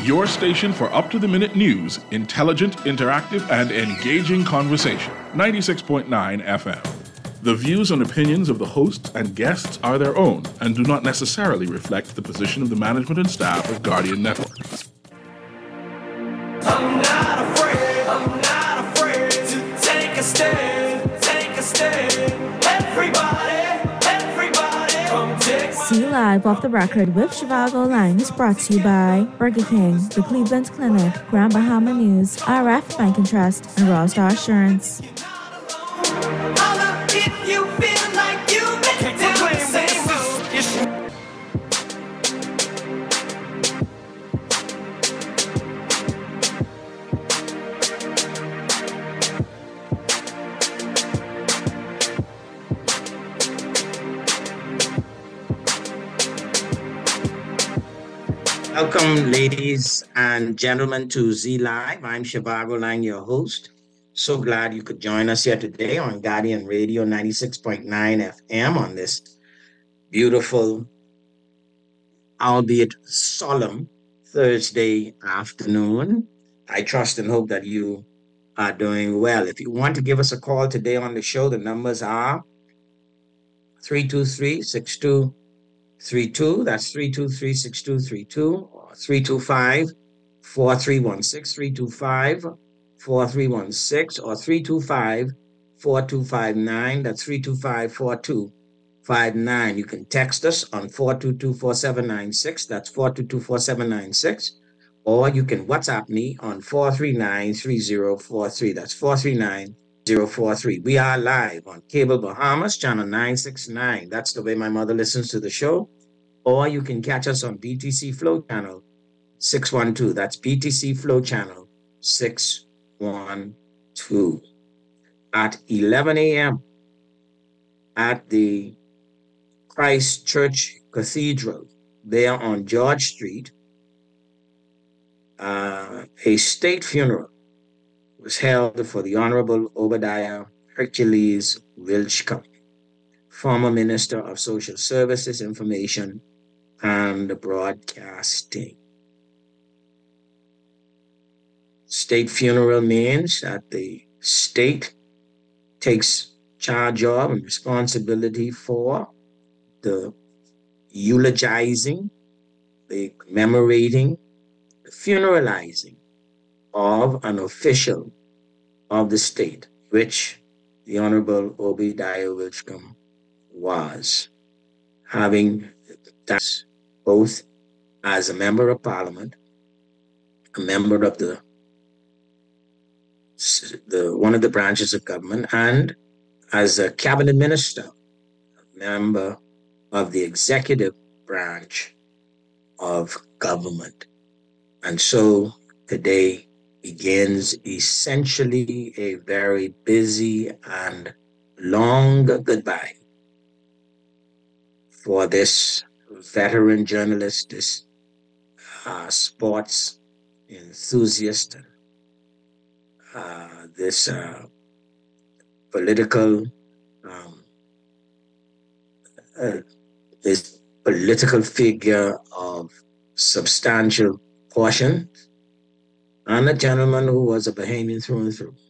Your station for up-to-the-minute news, intelligent, interactive, and engaging conversation. 96.9 FM. The views and opinions of the hosts and guests are their own and do not necessarily reflect the position of the management and staff of Guardian Network. I'm not afraid to take a stand, everybody, come take See Live Off the Record with Chivago Lang is brought to you by Burger King, the Cleveland Clinic, Grand Bahama News, RF Bank and Trust, and Raw Star Assurance. Welcome, ladies and gentlemen, to Z Live. I'm Chivago Lang, your host. So glad you could join us here today on Guardian Radio 96.9 FM on this beautiful, albeit solemn, Thursday afternoon. I trust and hope that you are doing well. If you want to give us a call today on the show, the numbers are 323-6232. That's 323-6232, or 325-4316, 325-4316, or 325-4259. That's 325-4259. You can text us on 422-4796. That's 422-4796. Or you can WhatsApp me on 439-3043. That's 439-043. We are live on Cable Bahamas, channel 969. That's the way my mother listens to the show. Or you can catch us on BTC Flow channel 612. That's BTC Flow channel 612. At 11 a.m. at the Christ Church Cathedral there on George Street, a state funeral was held for the Honorable Obadiah Hercules Wilchcomb, former Minister of Social Services, Information, and Broadcasting. State funeral means that the state takes charge of and responsibility for the eulogizing, the commemorating, the funeralizing of an official of the state, which the Honorable Obadiah Wilchcomb was, having that both as a member of Parliament, a member of the one of the branches of government, and as a cabinet minister, a member of the executive branch of government. And so today begins essentially a very busy and long goodbye for this veteran journalist, this sports enthusiast, this political figure of substantial portion, and a gentleman who was a Bahamian through and through.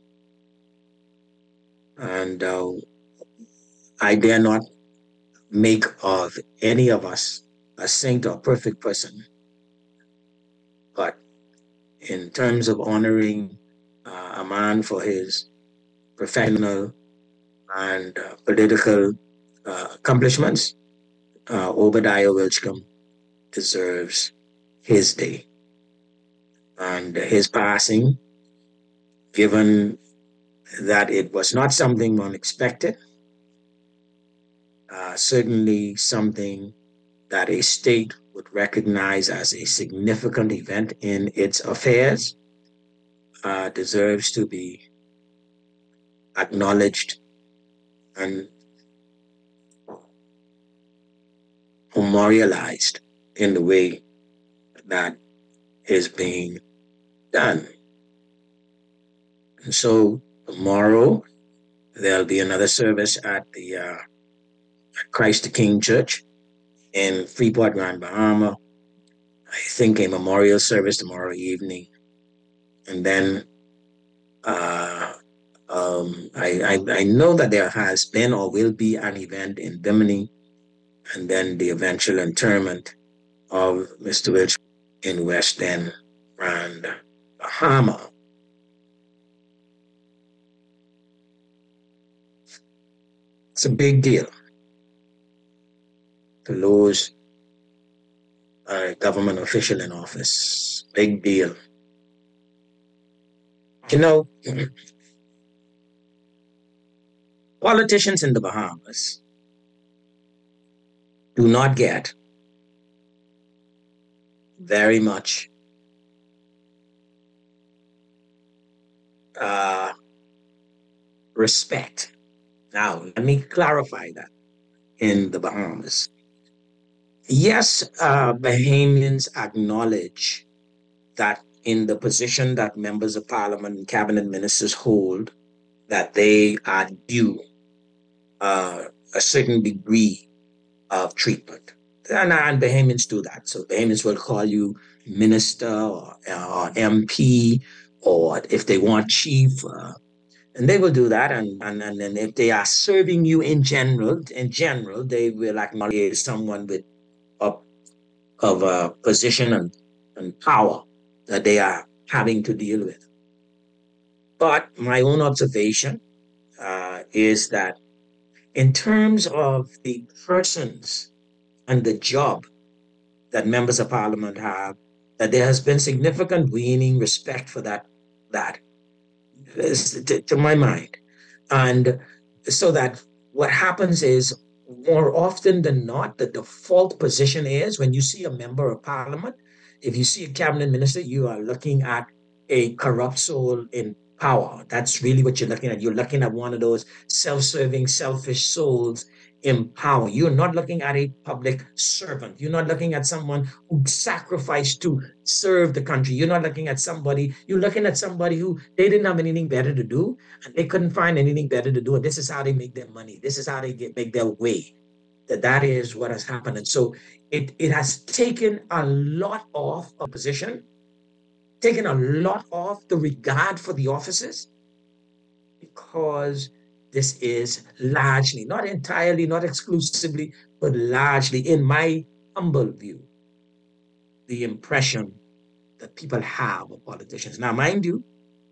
And I dare not make of any of us a saint or perfect person. But in terms of honoring a man for his professional and political accomplishments, Obadiah Wilchcomb deserves his day. And his passing, given that it was not something unexpected, certainly something that a state would recognize as a significant event in its affairs, deserves to be acknowledged and memorialized in the way that is being done. And so tomorrow there'll be another service at the Christ the King Church in Freeport, Grand Bahama, I think, a memorial service tomorrow evening. And then I know that there has been or will be an event in Bimini, and then the eventual interment of Mr. Welch in West End, Grand Bahama. It's a big deal to lose a government official in office. Big deal. You know, politicians in the Bahamas do not get very much respect. Now, let me clarify that. In the Bahamas, yes, Bahamians acknowledge that in the position that members of parliament and cabinet ministers hold, that they are due a certain degree of treatment. And Bahamians do that. So Bahamians will call you minister or MP, or if they want chief, and they will do that. And then if they are serving you in general, they will acknowledge someone with of a position and power that they are having to deal with. But my own observation is that in terms of the persons and the job that members of parliament have, that there has been significant waning respect for that to my mind. And so that what happens is, more often than not, the default position is, when you see a member of parliament, if you see a cabinet minister, you are looking at a corrupt soul in power. That's really what you're looking at. You're looking at one of those self-serving, selfish souls in power. You're not looking at a public servant. You're not looking at someone who sacrificed to serve the country. You're not looking at somebody, you're looking at somebody who they didn't have anything better to do, and they couldn't find anything better to do. And this is how they make their money. This is how they make their way. That is what has happened. And so it has taken a lot off a position, taken a lot off the regard for the offices, because this is largely, not entirely, not exclusively, but largely, in my humble view, the impression that people have of politicians. Now, mind you,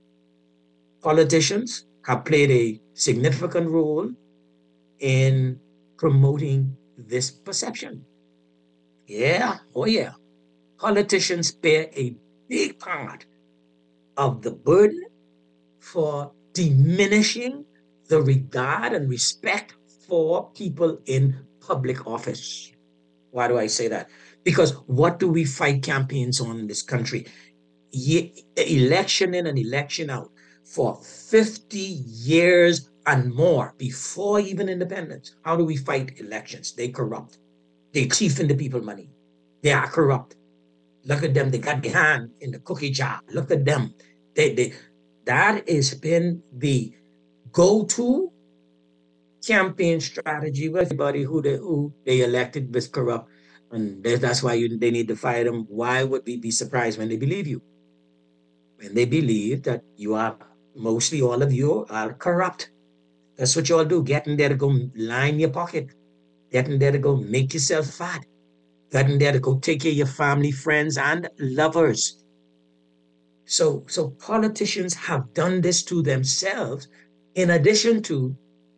politicians have played a significant role in promoting this perception. Yeah, oh yeah. Politicians bear a big part of the burden for diminishing the regard and respect for people in public office. Why do I say that? Because what do we fight campaigns on in this country? Election in and election out for 50 years and more, before even independence. How do we fight elections? They corrupt. They thief into people's money. They are corrupt. Look at them. They got their hand in the cookie jar. Look at them. That has been the go-to campaign strategy with everybody who they elected was corrupt. And that's why they need to fire them. Why would we be surprised when they believe you? When they believe that you are, mostly all of you are corrupt. That's what you all do. Getting there to go line your pocket. Getting there to go make yourself fat. Getting there to go take care of your family, friends, and lovers. So politicians have done this to themselves, in addition to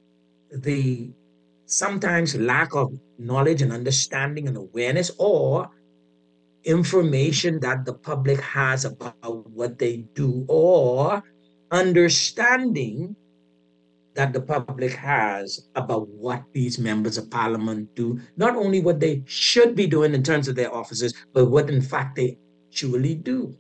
the sometimes lack of knowledge and understanding and awareness or information that the public has about what they do, or understanding that the public has about what these members of parliament do, not only what they should be doing in terms of their offices, but what in fact they truly do.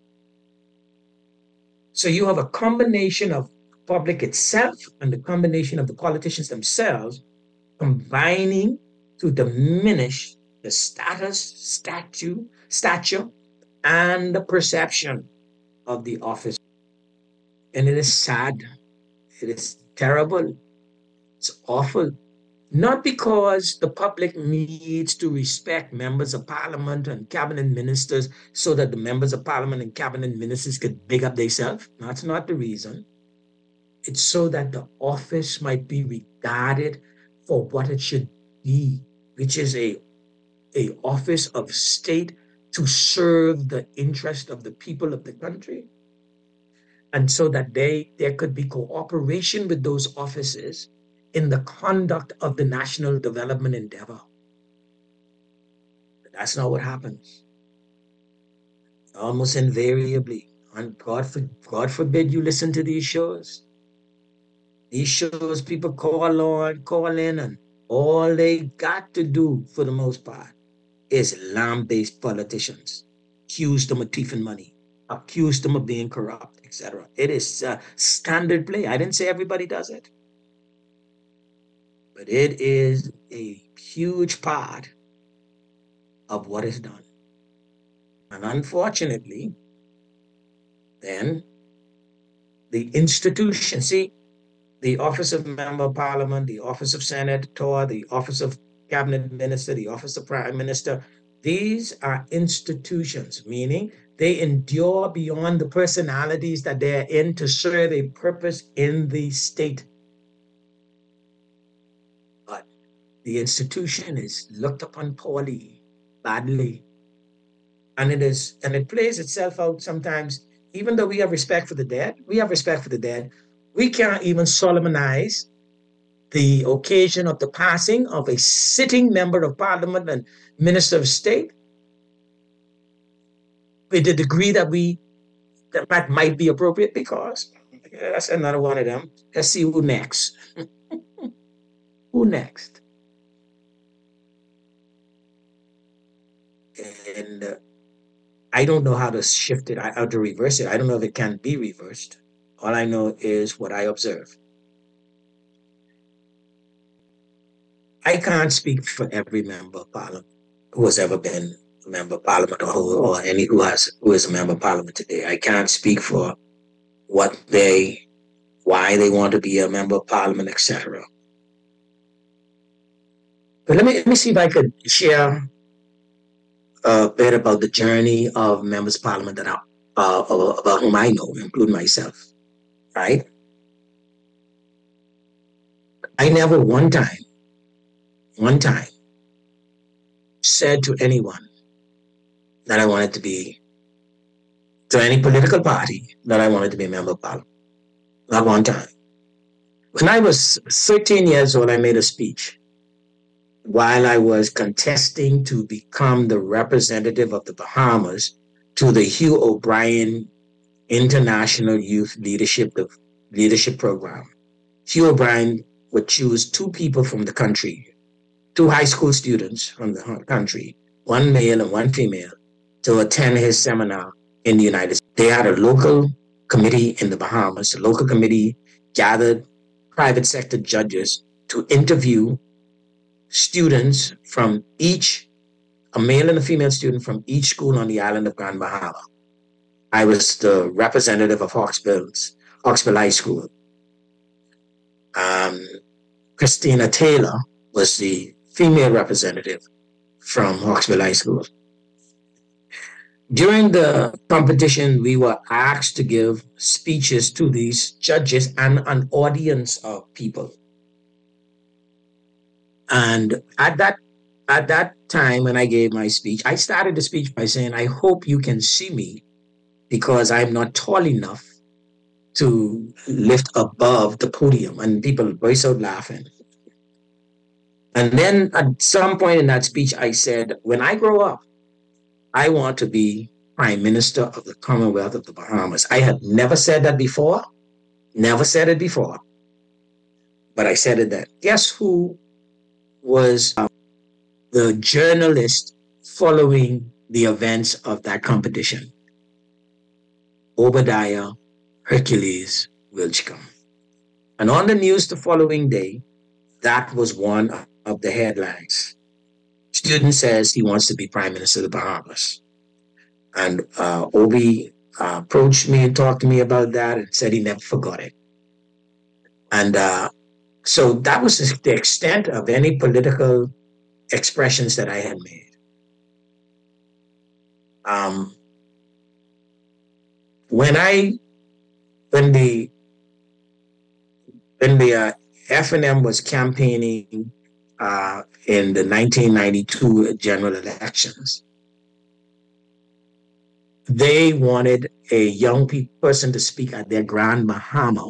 So you have a combination of public itself and the combination of the politicians themselves combining to diminish the stature, and the perception of the office. And it is sad. It is terrible. It's awful. not because the public needs to respect members of parliament and cabinet ministers so that the members of parliament and cabinet ministers can big up themselves. That's not the reason. It's so that the office might be regarded for what it should be, which is a office of state to serve the interest of the people of the country. And so that there could be cooperation with those offices in the conduct of the national development endeavor. But that's not what happens. Almost invariably, and God forbid you listen to these shows. These shows, people call in, and all they got to do, for the most part, is lamb-based politicians, accuse them of thieving money, accuse them of being corrupt, etc. It is standard play. I didn't say everybody does it, but it is a huge part of what is done. And unfortunately, then the institution, see, the office of member of parliament, the office of senator, the office of cabinet minister, the office of prime minister, these are institutions, meaning they endure beyond the personalities that they're in to serve a purpose in the state. But the institution is looked upon poorly, badly. And it plays itself out sometimes. Even though we have respect for the dead, we can't even solemnize the occasion of the passing of a sitting member of parliament and minister of state with the degree that might be appropriate, because that's another one of them. Let's see who next. Who next? And I don't know how to shift it, how to reverse it. I don't know if it can be reversed. All I know is what I observe. I can't speak for every member of parliament who has ever been a member of parliament, or any who is a member of parliament today. I can't speak for why they want to be a member of parliament, etc. But let me see if I could share a bit about the journey of members of parliament that about whom I know, including myself. Right? I never one time said to anyone that I wanted to be, to any political party, that I wanted to be a member of parliament. Not one time. When I was 13 years old, I made a speech while I was contesting to become the representative of the Bahamas to the Hugh O'Brien International Youth Leadership Program. Hugh O'Brien would choose two people from the country, two high school students from the country, one male and one female, to attend his seminar in the United States. They had a local committee in the Bahamas. The local committee gathered private sector judges to interview students from a male and a female student from each school on the island of Grand Bahama. I was the representative of Hawksbill High School. Christina Taylor was the female representative from Hawksbill High School. During the competition, we were asked to give speeches to these judges and an audience of people. And at that time, when I gave my speech, I started the speech by saying, I hope you can see me because I'm not tall enough to lift above the podium. And people burst out laughing. And then at some point in that speech, I said, when I grow up, I want to be Prime Minister of the Commonwealth of the Bahamas. I had never said that before, but I said it then. Guess who was the journalist following the events of that competition? Obadiah Hercules Wilchcombe. And on the news the following day, that was one of the headlines. Student says he wants to be Prime Minister of the Bahamas. And Obi approached me and talked to me about that and said he never forgot it. And So that was the extent of any political expressions that I had made. When the FNM was campaigning in the 1992 general elections, they wanted a young person to speak at their Grand Bahama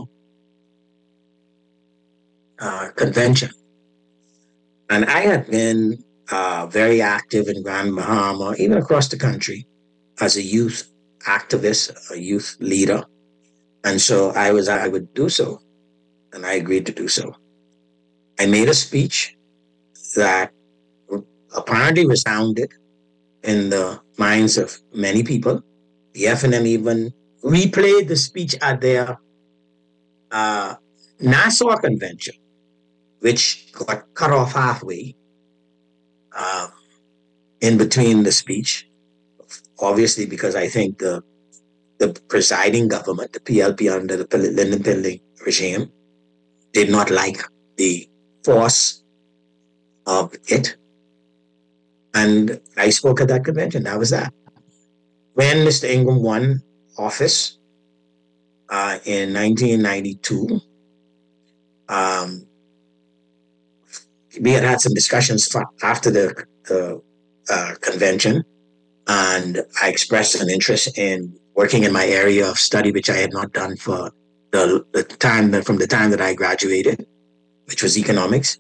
convention. And I had been very active in Grand Bahama, even across the country, as a youth activist, a youth leader. And so I would do so. And I agreed to do so. I made a speech that apparently resounded in the minds of many people. The FNM even replayed the speech at their Nassau convention, which got cut off halfway in between the speech, obviously because I think the presiding government, the PLP under the Lyndon Pindling regime, did not like the force of it. And I spoke at that convention. That was that. When Mr. Ingram won office in 1992, we had some discussions after the convention, and I expressed an interest in working in my area of study, which I had not done for the time from the time that I graduated, which was economics.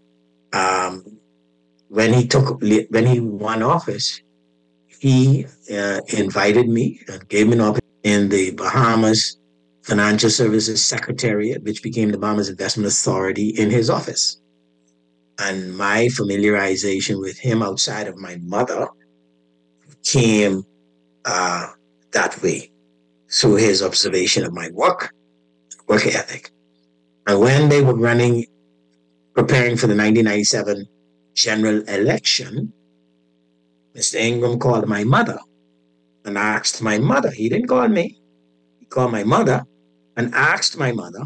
When he won office, he invited me and gave me an opportunity in the Bahamas Financial Services Secretariat, which became the Bahamas Investment Authority, in his office. And my familiarization with him outside of my mother came that way, through his observation of my work ethic. And when they were preparing for the 1997 general election, Mr. Ingram called my mother and asked my mother. He didn't call me. He called my mother and asked my mother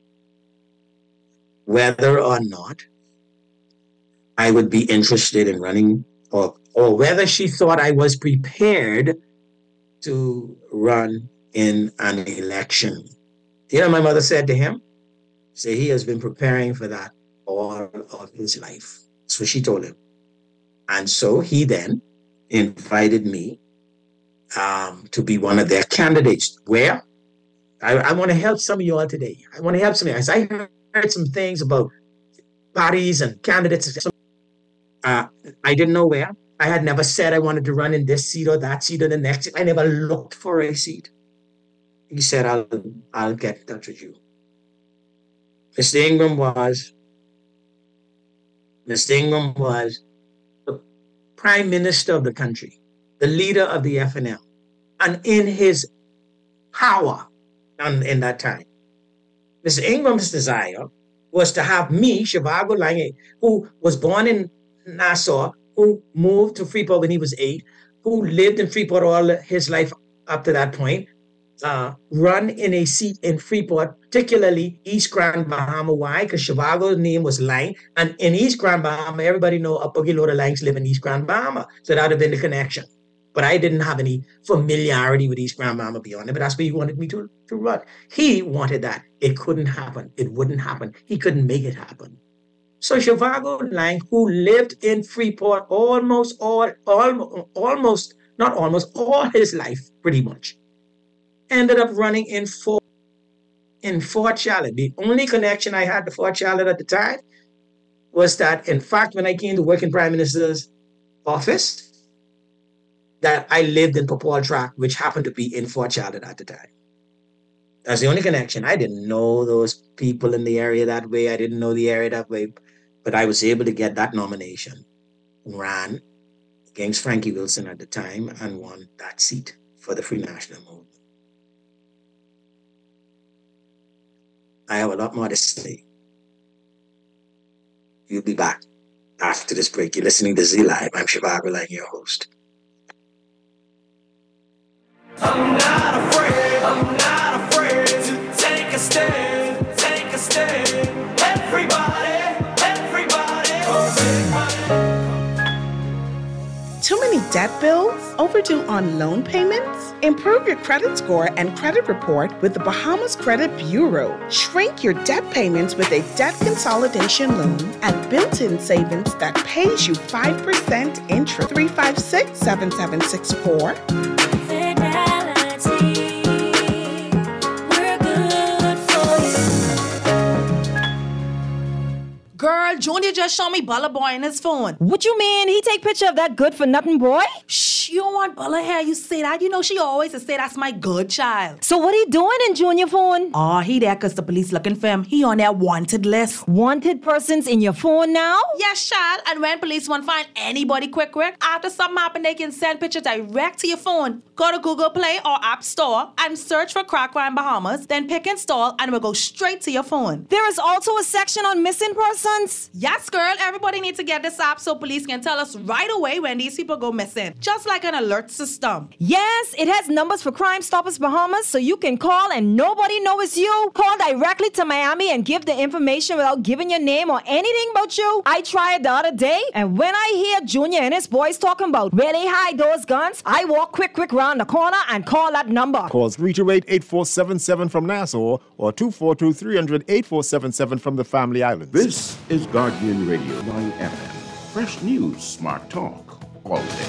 whether or not I would be interested in running, or whether she thought I was prepared to run in an election. You know, my mother said to him, he has been preparing for that all of his life. That's what she told him. And so he then invited me to be one of their candidates. Where? I want to help some of you all today. I want to help some of you. As I heard some things about parties and candidates, I didn't know where. I had never said I wanted to run in this seat or that seat or the next seat. I never looked for a seat. He said, I'll get in touch with you. Mr. Ingram was the prime minister of the country, the leader of the FNL, and in his power in that time. Mr. Ingram's desire was to have me, Zhivago Lange, who was born in Nassau, who moved to Freeport when he was 8, who lived in Freeport all his life up to that point, run in a seat in Freeport, particularly East Grand Bahama. Why? Because Zhivago's name was Lang, and in East Grand Bahama, everybody know a boogie load of Langs live in East Grand Bahama, so that would have been the connection. But I didn't have any familiarity with East Grand Bahama beyond it, but that's where he wanted me to run. He wanted that. It couldn't happen. It wouldn't happen. He couldn't make it happen. So Zhivago Lang, who lived in Freeport almost all his life, pretty much, ended up running in Fort Charlotte. The only connection I had to Fort Charlotte at the time was that, in fact, when I came to work in Prime Minister's office, that I lived in Popal Tract, which happened to be in Fort Charlotte at the time. That's the only connection. I didn't know those people in the area that way. I didn't know the area that way, but I was able to get that nomination, ran against Frankie Wilson at the time, and won that seat for the Free National Movement. I have a lot more to say. You'll be back after this break. You're listening to Z Live. I'm Zhivago Lang, your host. I'm not afraid to take a stand, Everybody debt bills? Overdue on loan payments? Improve your credit score and credit report with the Bahamas Credit Bureau. Shrink your debt payments with a debt consolidation loan and built-in savings that pays you 5% interest. 356-7764. Girl, Junior just showed me Bella Boy in his phone. What you mean? He take picture of that good-for-nothing boy? Shh, you don't want Bella here. You say that. You know she always say that's my good child. So what he doing in Junior phone? Oh, he there because the police looking for him. He on their wanted list. Wanted persons in your phone now? Yes, child. And when police want to find anybody quick, after something happen, they can send picture direct to your phone. Go to Google Play or App Store and search for Crack Crime Bahamas. Then pick install and it will go straight to your phone. There is also a section on missing persons. Yes, girl. Everybody needs to get this app so police can tell us right away when these people go missing. Just like an alert system. Yes, it has numbers for Crime Stoppers Bahamas so you can call and nobody knows it's you. Call directly to Miami and give the information without giving your name or anything about you. I tried the other day and when I hear Junior and his boys talking about where they hide those guns, I walk quick round the corner and call that number. Call 328-8477 from Nassau or 242-300-8477 from the Family Islands. This is Guardian Radio 9 FM. Fresh news, smart talk, all day.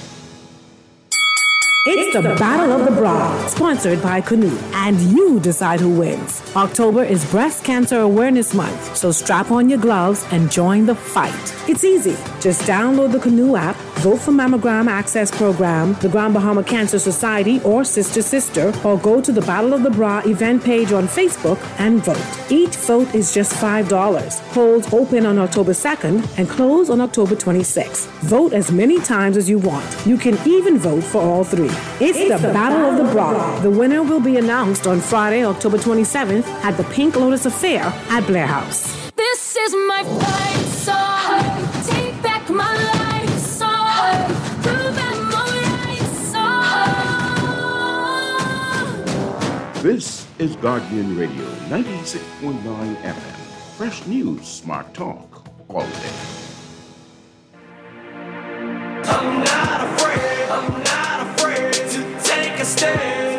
It's the Battle of the Bra, sponsored by Canoe, and you decide who wins. October is Breast Cancer Awareness Month, so strap on your gloves and join the fight. It's easy. Just download the Canoe app, vote for Mammogram Access Program, the Grand Bahama Cancer Society, or Sister, or go to the Battle of the Bra event page on Facebook and vote. Each vote is just $5. Polls open on October 2nd and close on October 26th. Vote as many times as you want. You can even vote for all three. It's the Battle of the Bra. The winner will be announced on Friday, October 27th at the Pink Lotus Affair at Blair House. This is my fight song. Take back my life song. Prove I'm alright song. This is Guardian Radio 96.9 FM. Fresh news, smart talk, all day. I'm not afraid, to take a stand,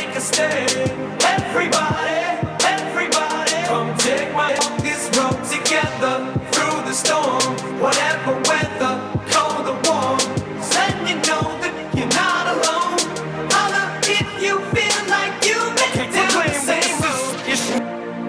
everybody, come take my this road together through the storm, whatever weather, cold or warm, let you know that you're not alone. Holla if you feel like you've been down the same road.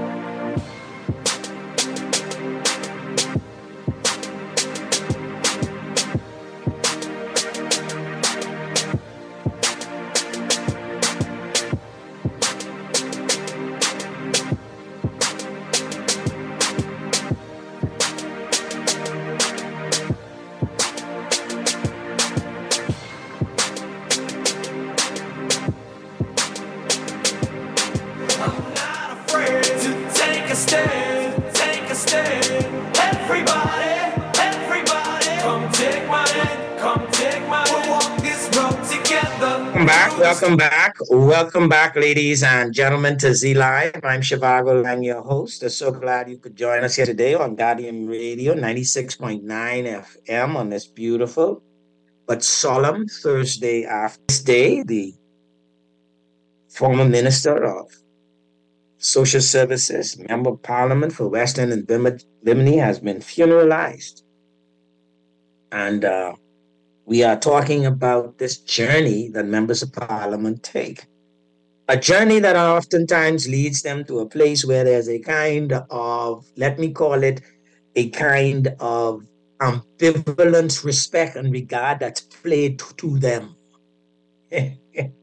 Welcome back, ladies and gentlemen, to Z Live. I'm Shivago Lang, your host. I'm so glad you could join us here today on Guardian Radio 96.9 FM on this beautiful but solemn Thursday after this day. The former Minister of Social Services, Member of Parliament for Western and Bimini has been funeralized. And we are talking about this journey that members of Parliament take. A journey that oftentimes leads them to a place where there's a kind of, let me call it, a kind of ambivalent respect and regard that's played to them. A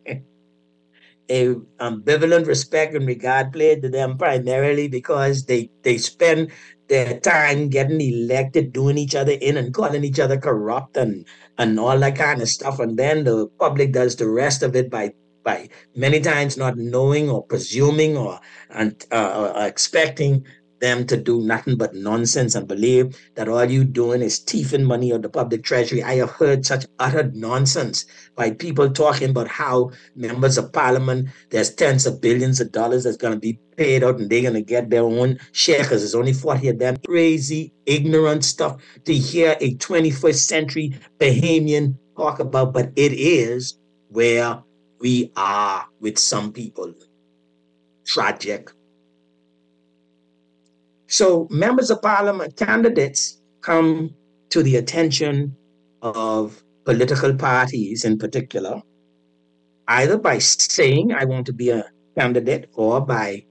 ambivalent respect and regard played to them primarily because they spend their time getting elected, doing each other in and calling each other corrupt and all that kind of stuff. And then the public does the rest of it by many times not knowing or presuming or expecting them to do nothing but nonsense and believe that all you doing is thieving money of the public treasury. I have heard such utter nonsense by people talking about how members of Parliament, there's tens of billions of dollars that's going to be paid out and they're going to get their own share because there's only 40 of them. Crazy, ignorant stuff to hear a 21st century Bahamian talk about, but it is where we are with some people. Tragic. So members of parliament, candidates come to the attention of political parties in particular, either by saying, I want to be a candidate, or by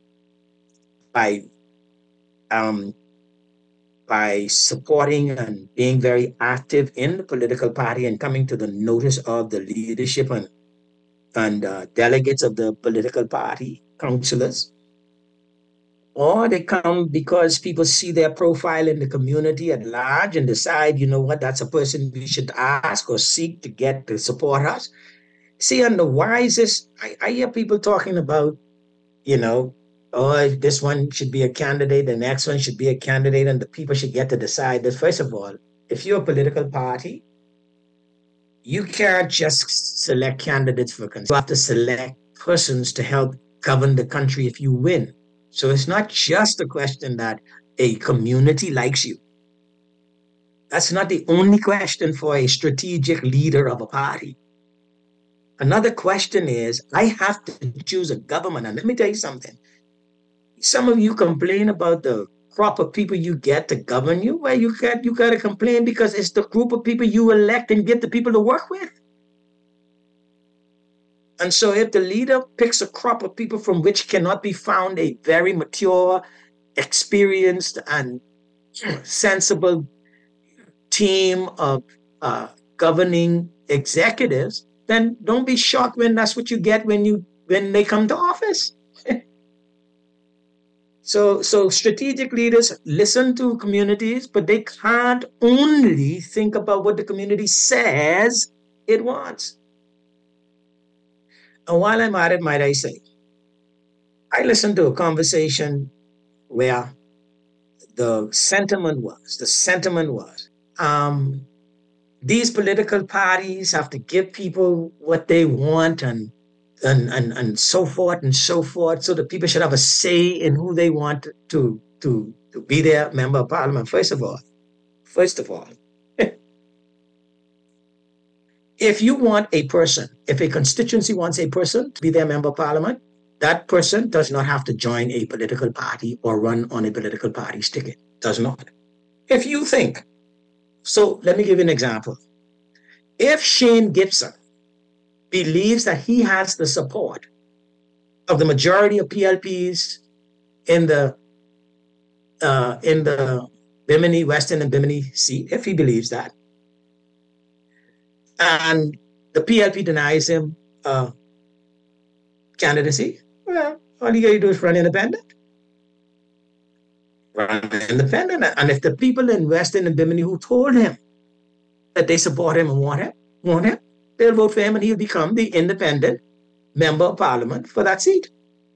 supporting and being very active in the political party and coming to the notice of the leadership and delegates of the political party, councillors. Or they come because people see their profile in the community at large and decide, you know what, that's a person we should ask or seek to get to support us. See, and the wisest, I hear people talking about, you know, oh, this one should be a candidate, the next one should be a candidate, and the people should get to decide that. First of all, if you're a political party, you can't just select candidates for consent. You have to select persons to help govern the country if you win. So it's not just a question that a community likes you. That's not the only question for a strategic leader of a party. Another question is, I have to choose a government. And let me tell you something. Some of you complain about the crop of people you get to govern you. Well, you got to complain because it's the group of people you elect and get the people to work with. And so if the leader picks a crop of people from which cannot be found a very mature, experienced, and sensible team of governing executives, then don't be shocked when that's what you get when they come to office. So strategic leaders listen to communities, but they can't only think about what the community says it wants. And while I'm at it, might I say, I listened to a conversation where the sentiment was, these political parties have to give people what they want and so forth and so forth, so that people should have a say in who they want to be their member of parliament. First of all, if you want a person, if a constituency wants a person to be their member of parliament, that person does not have to join a political party or run on a political party's ticket. Does not. If you think, so let me give you an example. If Shane Gibson believes that he has the support of the majority of PLPs in the Bimini, Western and Bimini seat, if he believes that, and the PLP denies him candidacy, well, all you got to do is run independent. And if the people in Western and Bimini who told him that they support him and want him, they'll vote for him and he'll become the independent member of parliament for that seat.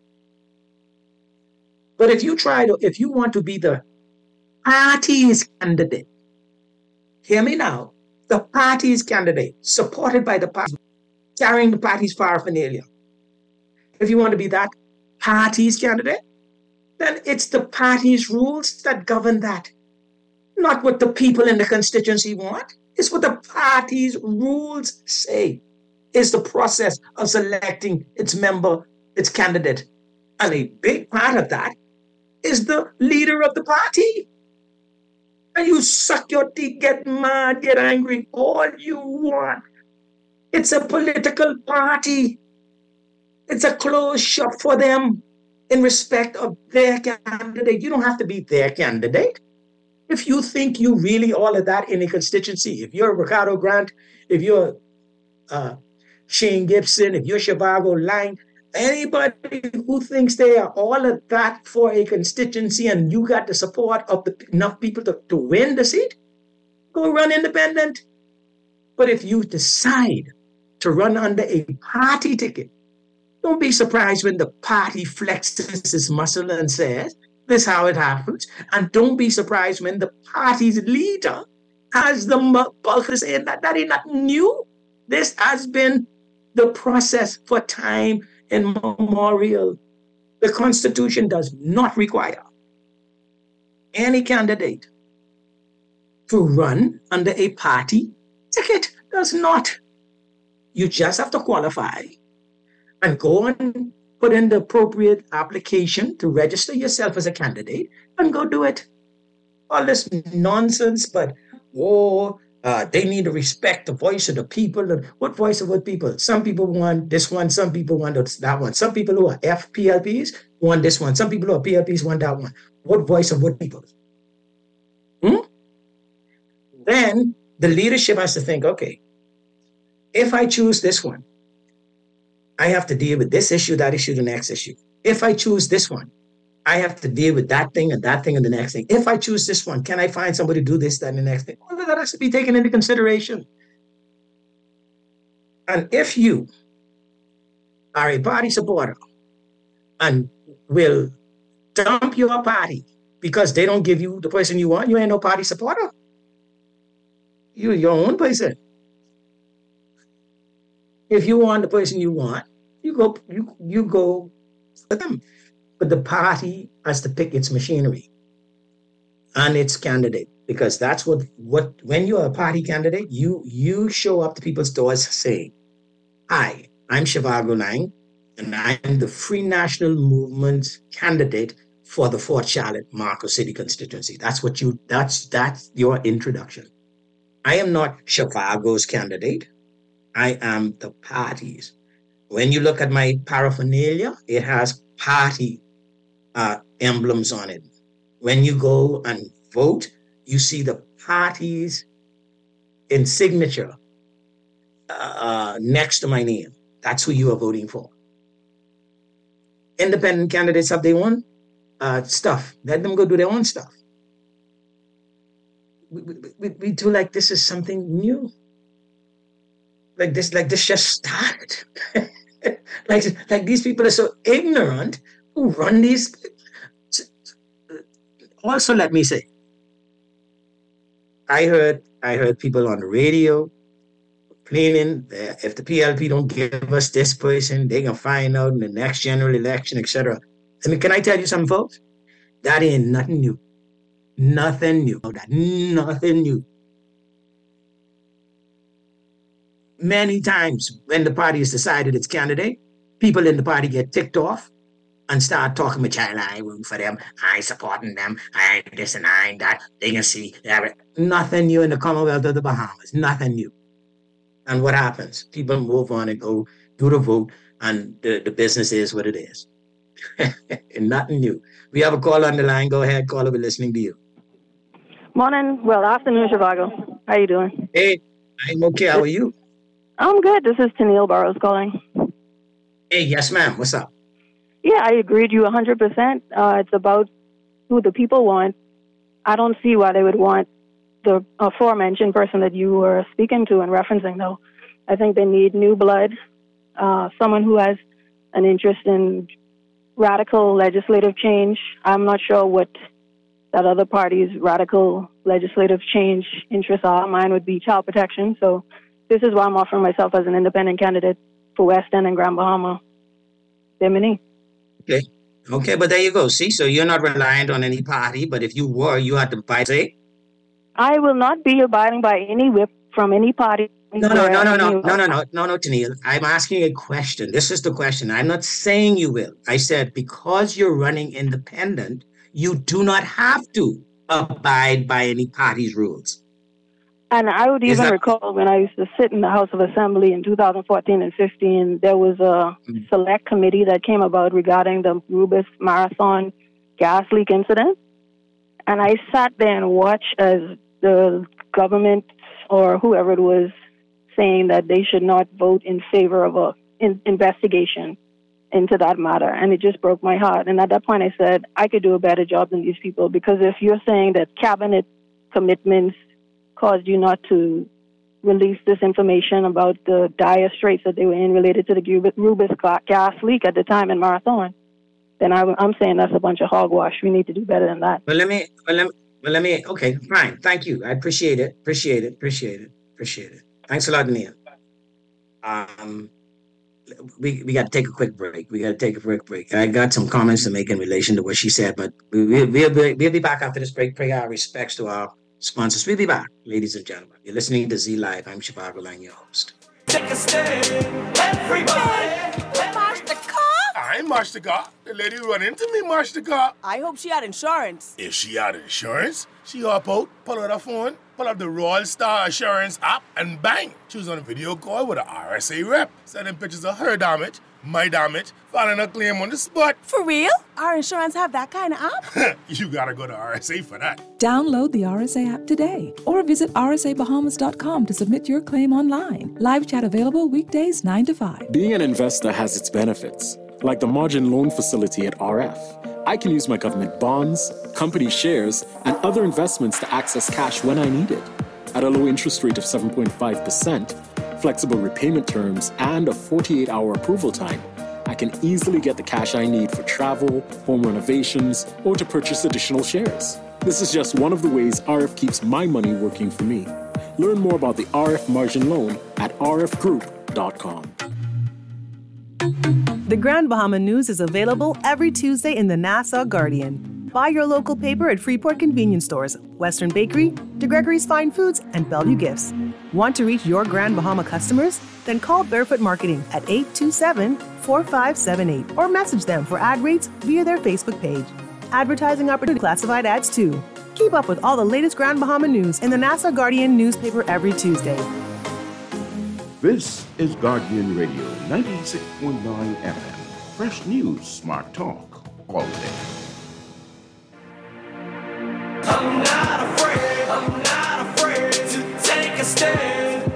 But if you want to be the party's candidate, hear me now, the party's candidate, supported by the party, carrying the party's paraphernalia. If you want to be that party's candidate, then it's the party's rules that govern that. Not what the people in the constituency want. It's what the party's rules say is the process of selecting its member, its candidate. And a big part of that is the leader of the party. And you suck your teeth, get mad, get angry, all you want. It's a political party. It's a closed shop for them in respect of their candidate. You don't have to be their candidate. If you think you really all of that in a constituency, if you're Ricardo Grant, if you're Shane Gibson, if you're Shivago Lang, anybody who thinks they are all of that for a constituency and you got the support of enough people to win the seat, go run independent. But if you decide to run under a party ticket, don't be surprised when the party flexes its muscle and says, this is how it happens. And don't be surprised when the party's leader has the bulk of saying that is not new. This has been the process for time immemorial. The Constitution does not require any candidate to run under a party ticket. does not. You just have to qualify and go and put in the appropriate application to register yourself as a candidate and go do it. All this nonsense, but they need to respect the voice of the people. And what voice of what people? Some people want this one, some people want that one. Some people who are FPLPs want this one. Some people who are PLPs want that one. What voice of what people? Then the leadership has to think, okay, if I choose this one, I have to deal with this issue, that issue, the next issue. If I choose this one, I have to deal with that thing and the next thing. If I choose this one, can I find somebody to do this, that, and the next thing? All of that has to be taken into consideration. And if you are a party supporter and will dump your party because they don't give you the person you want, you ain't no party supporter. You're your own person. If you want the person you want, you go for them. But the party has to pick its machinery and its candidate, because that's what when you're a party candidate, you show up to people's doors saying, "Hi, I'm Zhivago Lang, and I'm the Free National Movement candidate for the Fort Charlotte Marcos City constituency." That's your introduction. I am not Zhivago's candidate. I am the party's. When you look at my paraphernalia, it has party emblems on it. When you go and vote, you see the party's in signature next to my name. That's who you are voting for. Independent candidates have their own stuff. Let them go do their own stuff. We do like this is something new. Like this just started. like these people are so ignorant who run these. Also, let me say, I heard people on the radio complaining that if the PLP don't give us this person, they can find out in the next general election, etc. I mean, can I tell you something, folks? That ain't nothing new. Nothing new. Nothing new. Many times when the party has decided its candidate, people in the party get ticked off and start talking with child, I ain't rooting for them, I ain't supporting them, I ain't this and I ain't that. They can see nothing new in the Commonwealth of the Bahamas. Nothing new. And what happens? People move on and go do the vote, and the business is what it is. Nothing new. We have a call on the line. Go ahead, caller. We're listening to you. Morning. Well, afternoon, Zhivago. How you doing? Hey, I'm okay. How are you? I'm good. This is Tennille Burrows calling. Hey, yes, ma'am. What's up? Yeah, I agree with you 100%. It's about who the people want. I don't see why they would want the aforementioned person that you were speaking to and referencing, though. I think they need new blood, someone who has an interest in radical legislative change. I'm not sure what that other party's radical legislative change interests are. Mine would be child protection. So this is why I'm offering myself as an independent candidate for West End and Grand Bahama. Bimini. Okay, but there you go. See, so you're not reliant on any party, but if you were, you had to buy, say? I will not be abiding by any whip from any party. No, Tennille. I'm asking a question. This is the question. I'm not saying you will. I said because you're running independent, you do not have to abide by any party's rules. And I would even recall when I used to sit in the House of Assembly in 2014 and 15, there was a select committee that came about regarding the Rubis Marathon gas leak incident. And I sat there and watched as the government or whoever it was saying that they should not vote in favor of an investigation into that matter. And it just broke my heart. And at that point I said, I could do a better job than these people, because if you're saying that cabinet commitments caused you not to release this information about the dire straits that they were in related to the Rubis gas leak at the time in Marathon, then I'm saying that's a bunch of hogwash. We need to do better than that. Well, let me. Okay, fine. Thank you. I appreciate it. Thanks a lot, Nia. We got to take a quick break. I got some comments to make in relation to what she said, but we'll be back after this break. Pay our respects to our sponsors. We'll be back, ladies and gentlemen. You're listening to Z Live. I'm Shivago Lang, your host. Take a stand, everybody. March the car? I ain't marched the car. The lady run into me, marched the car. I hope she had insurance. If she had insurance, she hop out, pull out her phone, pull up the Royal Star Assurance app, and bang! She was on a video call with a RSA rep, sending pictures of her damage, my damage, filing a claim on the spot. For real? Our insurance have that kind of app? You gotta go to RSA for that. Download the RSA app today or visit rsabahamas.com to submit your claim online. Live chat available weekdays 9 to 5. Being an investor has its benefits, like the margin loan facility at RF. I can use my government bonds, company shares, and other investments to access cash when I need it. At a low interest rate of 7.5%, flexible repayment terms, and a 48-hour approval time, I can easily get the cash I need for travel, home renovations, or to purchase additional shares. This is just one of the ways RF keeps my money working for me. Learn more about the RF margin loan at rfgroup.com. The Grand Bahama News is available every Tuesday in the Nassau Guardian. Buy your local paper at Freeport Convenience Stores, Western Bakery, DeGregory's Fine Foods, and Bellevue Gifts. Want to reach your Grand Bahama customers? Then call Barefoot Marketing at 827-4578 or message them for ad rates via their Facebook page. Advertising opportunity classified ads too. Keep up with all the latest Grand Bahama news in the Nassau Guardian newspaper every Tuesday. This is Guardian Radio 96.9 FM. Fresh news, smart talk, all day. I'm not afraid to take a stand,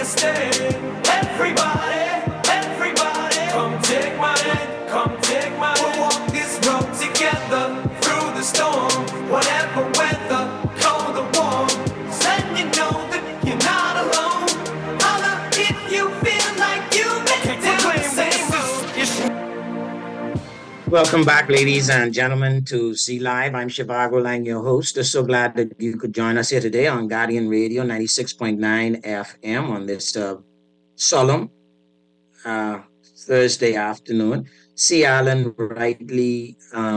everybody, come take my hand, we'll walk this road together, through the storm, whatever weather, cold or warm, then you know that you're not alone, holla if you feel like you've been down the same road. Welcome back, ladies and gentlemen, to Z Live. I'm Shivago Lang, your host. I'm so glad that you could join us here today on Guardian Radio 96.9 FM on this solemn Thursday afternoon. C. Allen rightly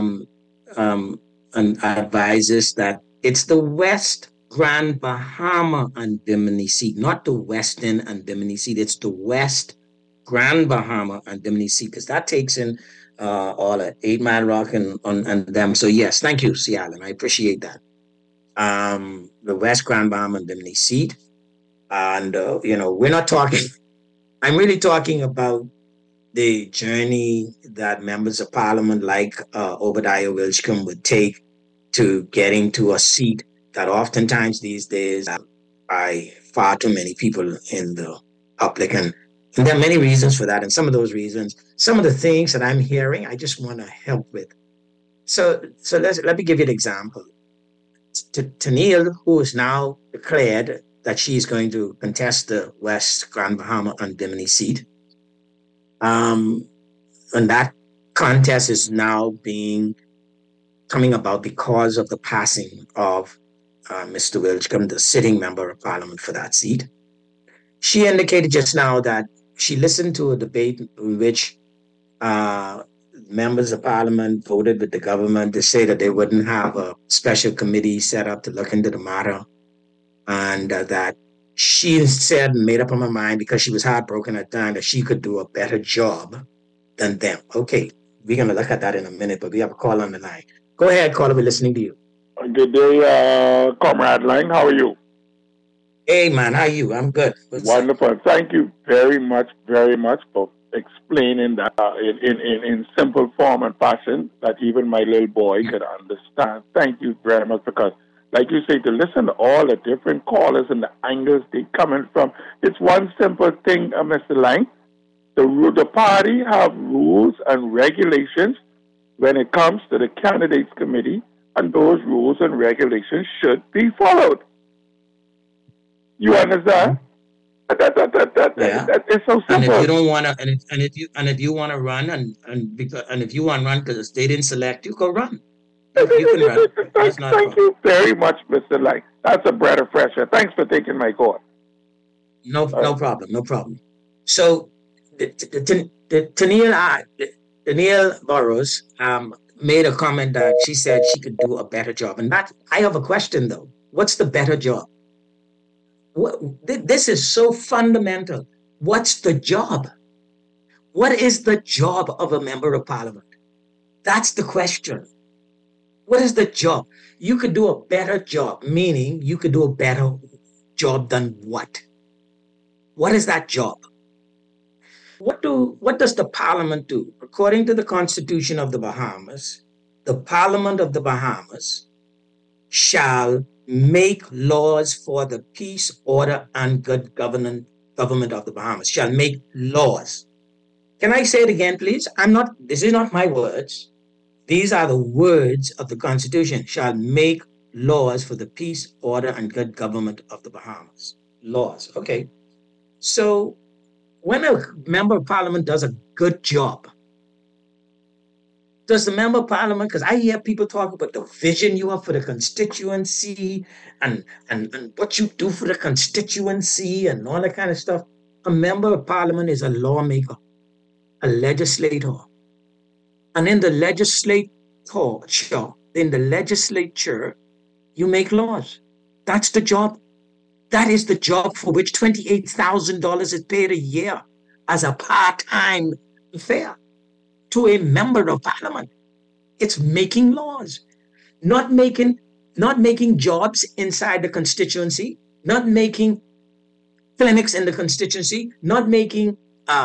advises that it's the West Grand Bahama Antimony seat, not the Western Antimony seat. It's the West Grand Bahama Antimony seat, because that takes in all at 8 Mile Rock and them. So yes, thank you, C. Allen. I appreciate that. The West Grand Bahama Antimony seat. And, we're not talking, I'm really talking about the journey that members of parliament like Obadiah Wilchcombe would take to getting to a seat that oftentimes these days by far too many people in the public. And there are many reasons for that. And some of those reasons, some of the things that I'm hearing, I just want to help with. So let me give you an example. Tennille, who is now declared that she's going to contest the West Grand Bahama Antimony seat. And that contest is now coming about because of the passing of Mr. Wilchcombe, the sitting member of parliament for that seat. She indicated just now that she listened to a debate in which members of parliament voted with the government to say that they wouldn't have a special committee set up to look into the matter. And that she said, made up her mind, because she was heartbroken at the time, that she could do a better job than them. Okay, we're going to look at that in a minute, but we have a call on the line. Go ahead, caller, we're listening to you. Good day, Comrade Lang. How are you? Hey, man, how are you? I'm good. Wonderful. Thank you very much for explaining that in simple form and fashion that even my little boy could understand. Thank you very much, because, like you say, to listen to all the different callers and the angles they coming from, it's one simple thing, Mr. Lang. The party have rules and regulations when it comes to the candidates committee, and those rules and regulations should be followed. You understand? That is so simple. And if you don't want to, and if you want to run, and if you want to run because they didn't select you, go run. You can run. Thank you very much, Mr. Lang. That's a breath of fresh air. Thanks for taking my call. No problem. So, Tennille Burrows made a comment that she said she could do a better job, and that I have a question though. What's the better job? This is so fundamental. What's the job? What is the job of a member of parliament? That's the question. What is the job? You could do a better job, meaning you could do a better job than what? What is that job? What does the parliament do? According to the Constitution of the Bahamas, the Parliament of the Bahamas shall make laws for the peace, order, and good government of the Bahamas. Shall make laws. Can I say it again, please? This is not my words. These are the words of the Constitution. Shall make laws for the peace, order, and good government of the Bahamas. Laws. Okay. So when a member of parliament does a good job, does the member of parliament, because I hear people talk about the vision you have for the constituency and what you do for the constituency and all that kind of stuff. A member of parliament is a lawmaker, a legislator. And in the legislature, you make laws. That's the job. That is the job for which $28,000 is paid a year as a part-time affair to a member of parliament. It's making laws, not making jobs inside the constituency, not making clinics in the constituency, not making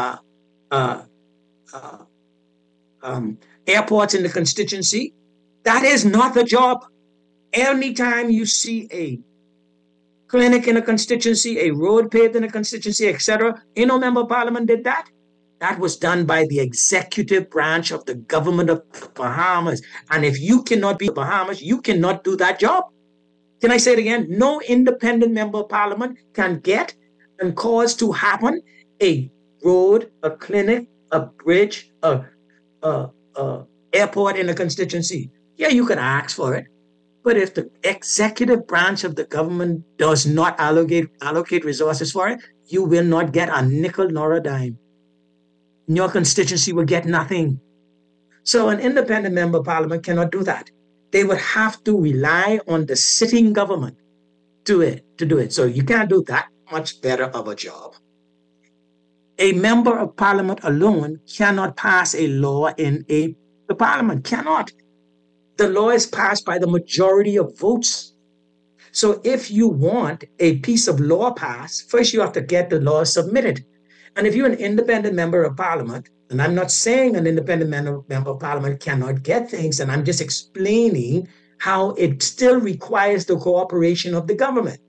airports in the constituency. That is not the job. Anytime you see a clinic in a constituency, a road paved in a constituency, etc., no member of parliament did that. That was done by the executive branch of the government of the Bahamas. And if you cannot be the Bahamas, you cannot do that job. Can I say it again? No independent member of parliament can get and cause to happen a road, a clinic, a bridge, a airport in a constituency. Yeah, you can ask for it. But if the executive branch of the government does not allocate resources for it, you will not get a nickel nor a dime. Your constituency will get nothing. So an independent member of parliament cannot do that. They would have to rely on the sitting government to do it. So you can't do that much better of a job. A member of parliament alone cannot pass a law in the parliament. Cannot. The law is passed by the majority of votes. So if you want a piece of law passed, first you have to get the law submitted. And if you're an independent member of parliament, and I'm not saying an independent member of parliament cannot get things, and I'm just explaining how it still requires the cooperation of the government.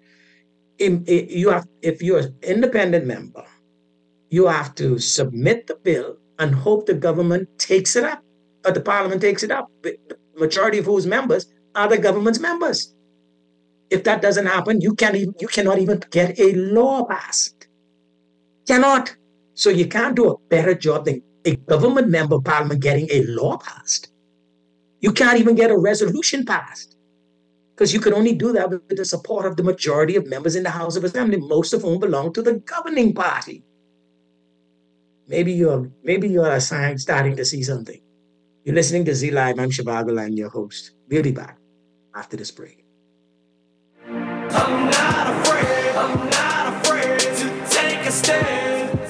If you're an independent member, you have to submit the bill and hope the government takes it up, or the parliament takes it up. The majority of whose members are the government's members. If that doesn't happen, you cannot even get a law passed. Cannot. So you can't do a better job than a government member of parliament getting a law passed. You can't even get a resolution passed, because you can only do that with the support of the majority of members in the House of Assembly, most of whom belong to the governing party. Maybe you're starting to see something. You're listening to Z Live. I'm Shivago Lang, your host. We'll be back after this break. I'm not afraid to take a stand,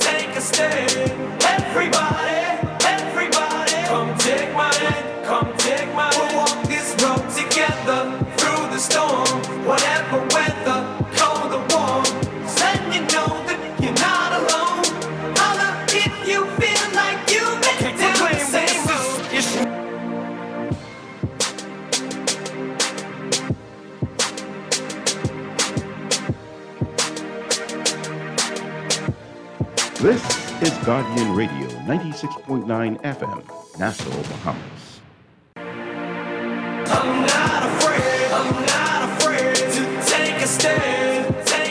Everybody, come take my hand, We'll walk this road together through the storm, whatever weather, cold or warm. Let you know that you're not alone. Holla if you feel like you've been down the same road. This is Guardian Radio, 96.9 FM, Nassau, Bahamas. I'm not afraid to take a stand,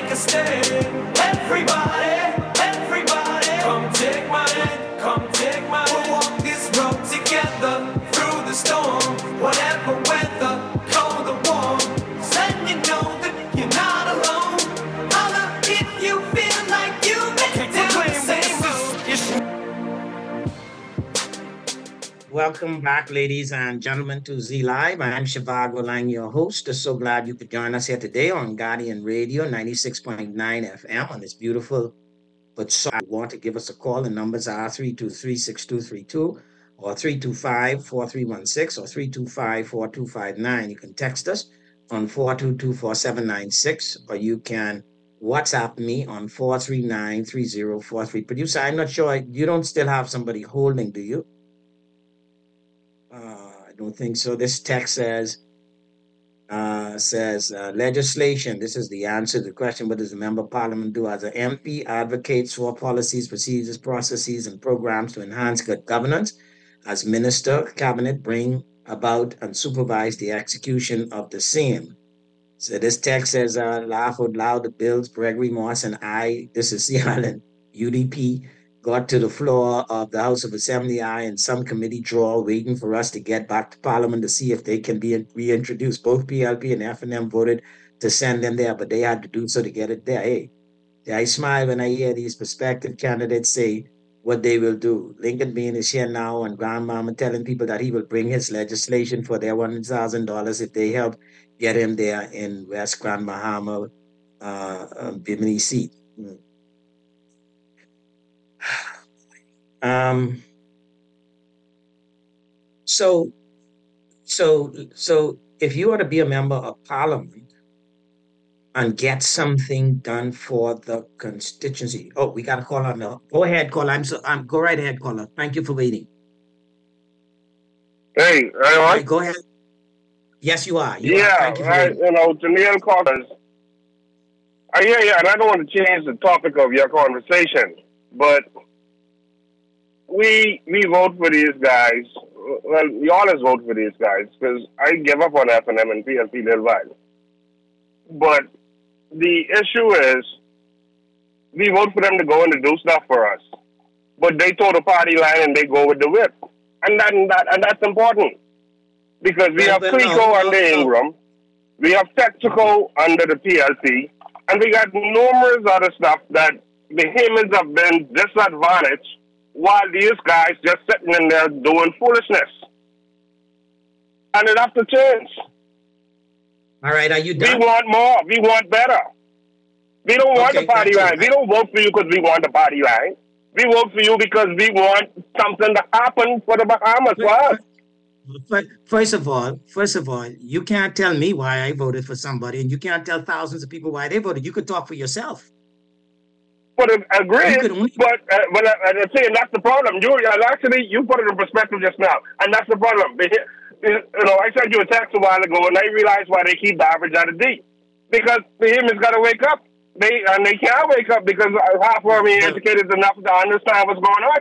Everybody, come take my hand, We'll walk this road together through the storm, whatever weather, cold or warm. Let you know that you're not alone. Holla if you feel like you've been down the same road. Welcome back, ladies and gentlemen, to Z Live. I'm Shivago Lang, your host. So glad you could join us here today on Guardian Radio 96.9 FM on this beautiful but so I want to give us a call. The numbers are 323-6232 or 325-4316 or 325-4259. You can text us on 422-4796 or you can WhatsApp me on 439-3043. Producer, I'm not sure. You don't still have somebody holding, do you? I don't think so. This text says legislation. This is the answer to the question. What does a member of parliament do? As an MP, advocates for policies, procedures, processes, and programs to enhance good governance. As minister, cabinet, bring about and supervise the execution of the same. So this text says, laugh out loud, the bills, Gregory Moss and I, this is C. Island, UDP, got to the floor of the House of Assembly, I and some committee draw waiting for us to get back to Parliament to see if they can be reintroduced. Both PLP and FNM voted to send them there, but they had to do so to get it there. Hey, I smile when I hear these prospective candidates say what they will do. Lincoln Bean is here now and Grandmama telling people that he will bring his legislation for their $100,000 if they help get him there in West Grand Bahama, Bimini seat. So if you are to be a member of parliament and get something done for the constituency. Oh, we got a caller now. Go ahead, caller. Go right ahead, caller. Thank you for waiting. Hey, are you on? Go ahead. Yes, you are. Thank you for waiting. Janelle callers. I hear you, and I don't want to change the topic of your conversation, but we vote for these guys. Well, we always vote for these guys because I give up on FNM and PLP little while. But the issue is we vote for them to go and to do stuff for us. But they toe the party line and they go with the whip. And that's important. Because we have Clico under Ingram, we have Texaco under the PLP, and we got numerous other stuff that the Hemans have been disadvantaged while these guys just sitting in there doing foolishness. And it has to change. All right, are you done? We want more. We want better. We don't want the party line. We don't vote for you because we want the party line. We vote for you because we want something to happen for the Bahamas for us. But first of all, you can't tell me why I voted for somebody, and you can't tell thousands of people why they voted. You could talk for yourself. But agreed, but I'm saying that's the problem. You put it in perspective just now, and that's the problem. I sent you a text a while ago, and I realized why they keep the average at a D. Because the humans got to wake up. They can't wake up because half of them ain't educated enough to understand what's going on.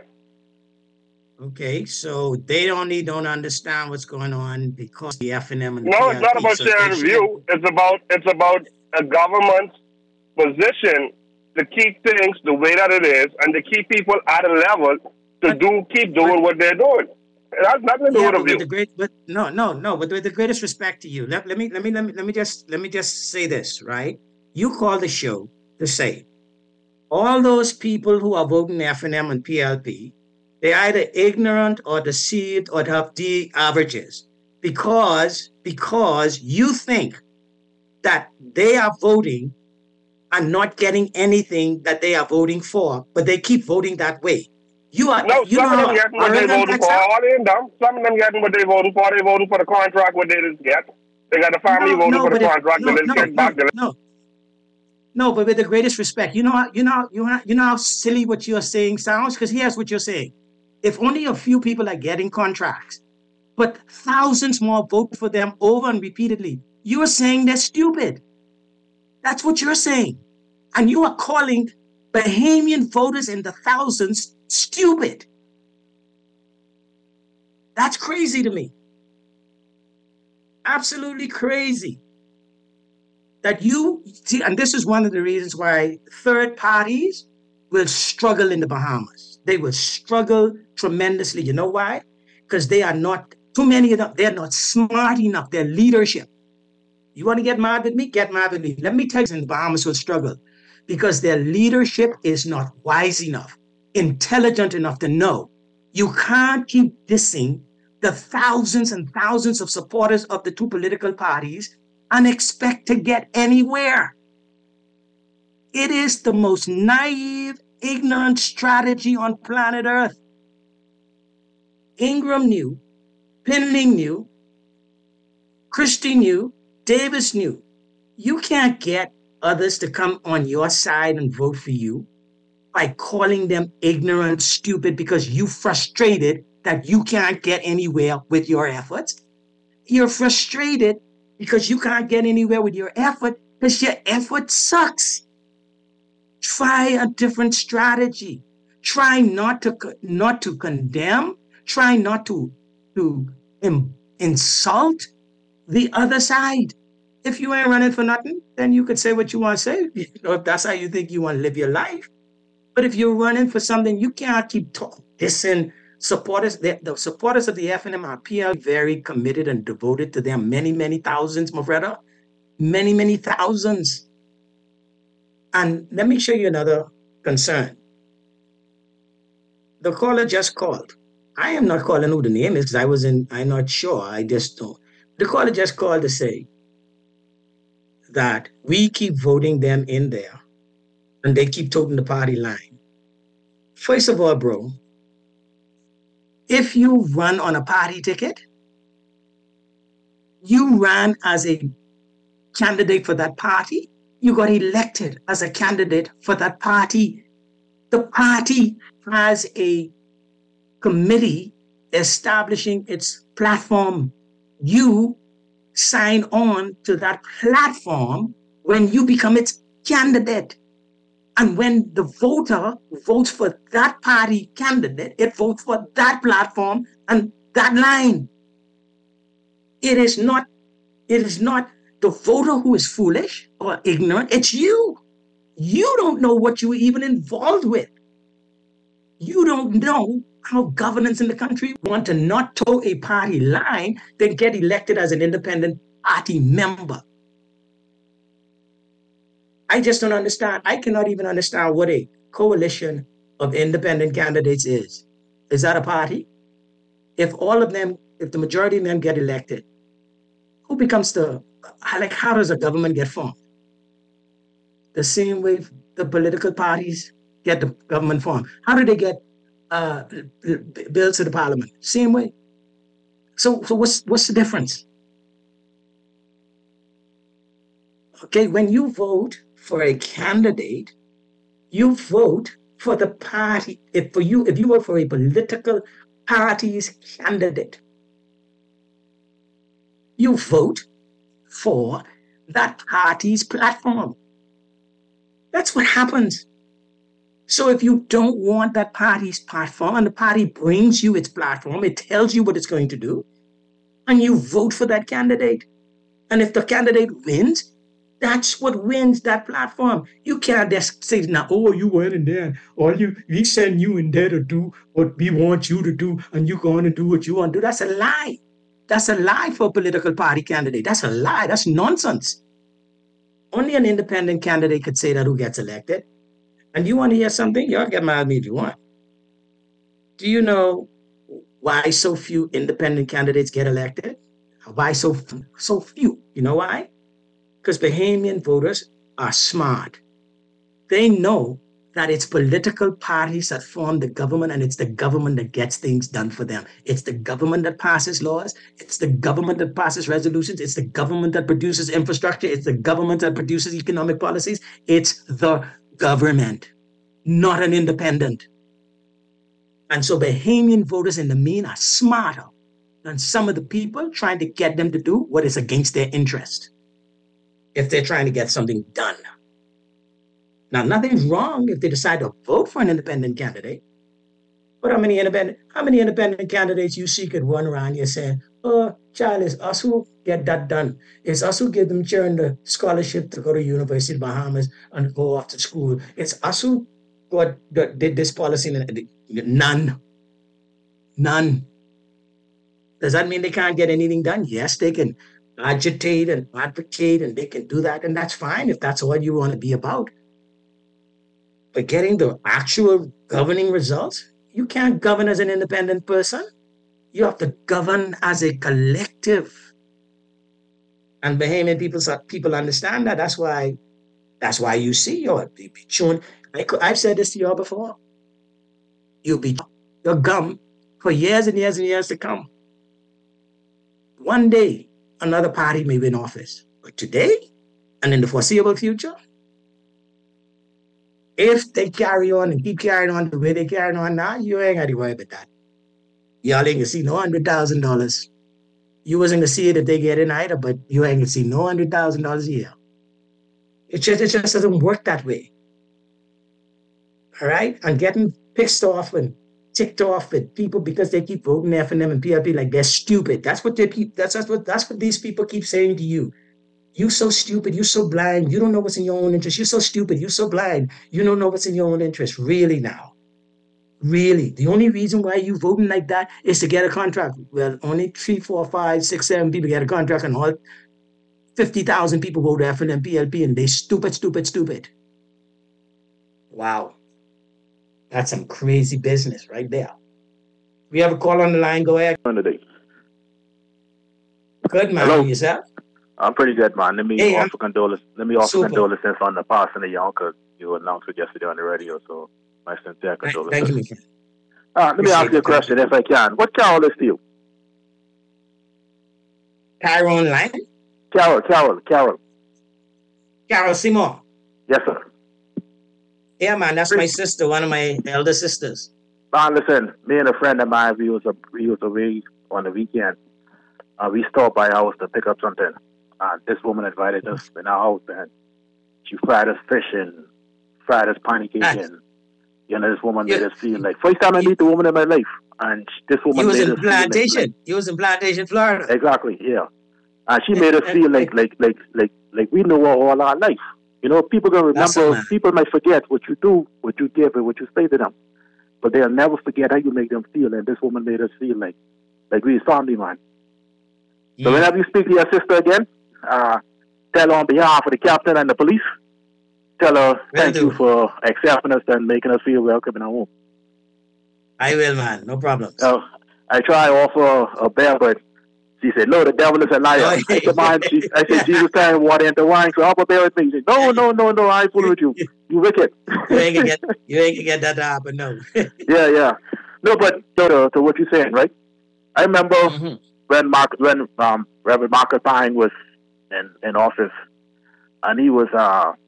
Okay, so they don't understand what's going on because the FNM and the No, PLP, it's not about sharing a view. It's about a government's position to keep things the way that it is and to keep people at a level to keep doing what they're doing. It has nothing to do with a view. But with the greatest respect to you, let me just say this, right? You call the show to say all those people who are voting FNM and PLP, they're either ignorant or deceived or have D averages because you think that they are voting and not getting anything that they are voting for, but they keep voting that way. Some of them getting what they voting for. All in them. Some of them getting what they voting for. They voting for the contract what they just get. They got the family voting for the contract. They just get back. No, but with the greatest respect, you know how silly what you're saying sounds? Because here's what you're saying. If only a few people are getting contracts, but thousands more vote for them over and repeatedly, you're saying they're stupid. That's what you're saying. And you are calling Bahamian voters in the thousands stupid. That's crazy to me. Absolutely crazy. That you see, and this is one of the reasons why third parties will struggle in the Bahamas. They will struggle tremendously. You know why? Because they are not, too many of them, they're not smart enough. Their leadership. You want to get mad with me? Get mad with me. Let me tell you, in the Bahamas will struggle because their leadership is not wise enough, intelligent enough to know you can't keep dissing the thousands and thousands of supporters of the two political parties and expect to get anywhere. It is the most naive, ignorant strategy on planet Earth. Ingram knew, Pinling knew, Christie knew, Davis knew. You can't get others to come on your side and vote for you by calling them ignorant, stupid, because you frustrated that you can't get anywhere with your efforts. You're frustrated because you can't get anywhere with your effort because your effort sucks. Try a different strategy. Try not to condemn. Try not to insult the other side. If you ain't running for nothing, then you could say what you want to say, if that's how you think you want to live your life. But if you're running for something, you can't keep dissing supporters. The supporters of the FNMRP are very committed and devoted to them. Many, many thousands, my brother. Many, many thousands. And let me show you another concern. The caller just called. I am not calling who the name is because I'm not sure. I just don't. The caller just called to say that we keep voting them in there and they keep toting the party line. First of all, bro, if you run on a party ticket, you ran as a candidate for that party, you got elected as a candidate for that party. The party has a committee establishing its platform. You sign on to that platform when you become its candidate. And when the voter votes for that party candidate, it votes for that platform and that line. It is not the voter who is foolish or ignorant. It's you. You don't know what you were even involved with. You don't know how governance in the country want to not toe a party line, then get elected as an independent party member. I just don't understand. I cannot even understand what a coalition of independent candidates is. Is that a party? If all of them, if the majority of them get elected, who becomes how does a government get formed? The same way the political parties get the government formed. How do they get bills to the parliament? Same way. So what's the difference? Okay, when you vote for a candidate, you vote for the party. If you vote for a political party's candidate, you vote for that party's platform. That's what happens. So if you don't want that party's platform and the party brings you its platform, it tells you what it's going to do, and you vote for that candidate. And if the candidate wins, that's what wins that platform. You can't just say, now, oh, you went in there, or we send you in there to do what we want you to do, and you're going to do what you want to do. That's a lie. That's a lie for a political party candidate. That's a lie. That's nonsense. Only an independent candidate could say that who gets elected. And you want to hear something? Y'all get mad at me if you want. Do you know why so few independent candidates get elected? Why so few? You know why? Because Bahamian voters are smart. They know that it's political parties that form the government, and it's the government that gets things done for them. It's the government that passes laws. It's the government that passes resolutions. It's the government that produces infrastructure. It's the government that produces economic policies. It's the government, not an independent. And so Bahamian voters in the mean are smarter than some of the people trying to get them to do what is against their interest if they're trying to get something done. Now, nothing's wrong if they decide to vote for an independent candidate. But how many independent candidates you see could run around here saying, oh, child, it's us who get that done. It's us who give them children the scholarship to go to University of Bahamas and go off to school. It's us who did this policy. None. Does that mean they can't get anything done? Yes, they can agitate and advocate, and they can do that. And that's fine if that's what you want to be about. But getting the actual governing results, you can't govern as an independent person. You have to govern as a collective. And Bahamian people understand that. That's why you see your chewing. I've said this to y'all before. You'll be your gum for years and years and years to come. One day, another party may win office. But today, and in the foreseeable future, if they carry on and keep carrying on the way they carrying on now, you ain't got to worry about that. Y'all ain't gonna see no $100,000. You wasn't gonna see it if they get in either, but you ain't gonna see no $100,000 a year. It just doesn't work that way. All right? And getting pissed off and ticked off at people because they keep voting FNM and PLP like they're stupid. That's what these people keep saying to you. You so stupid, you so blind, you don't know what's in your own interest. You're so stupid, you're so blind, you don't know what's in your own interest. Really now. Really. The only reason why you voting like that is to get a contract. Well, only 3, 4, 5, 6, 7 people get a contract and all 50,000 people vote FNM PLP and they stupid. Wow. That's some crazy business right there. We have a call on the line. Go ahead. Good, man. Hello. Yourself? I'm pretty good, man. Let me offer condolences on the passing of your uncle. You announced it yesterday on the radio, so my sincere condolences. Thank you, my friend. Let me ask you a question, if I can. What Carol is to you? Tyrone Line? Carol. Carol Seymour. Yes, sir. Yeah, man, that's my sister, one of my elder sisters. Listen, me and a friend of mine, we was away on the weekend. We stopped by our house to pick up something. This woman invited us in our house, and she fried us fish and fried us pancake, and this woman made us feel like first time I meet the woman in my life, and this woman You was made in us feel Plantation. like, You was in Plantation, Florida. Exactly, yeah. And she made us feel like we know her all our life. You know, people gonna remember. People might forget what you do, what you give, and what you say to them, but they'll never forget how you make them feel. And this woman made us feel like we is family, man. So whenever you speak to your sister again, tell her on behalf of the captain and the police, tell her thank you for accepting us and making us feel welcome in our home. I will, man. No problem. I try to offer a bear, but she said, no, the devil is a liar. I said, Jesus turned water into wine, so have a bear with me. She said, no, I ain't fooling with you. You wicked. You ain't gonna get that to happen, no. Yeah. No, but to what you're saying, right? I remember when Reverend Marcus Pine was in office, and he was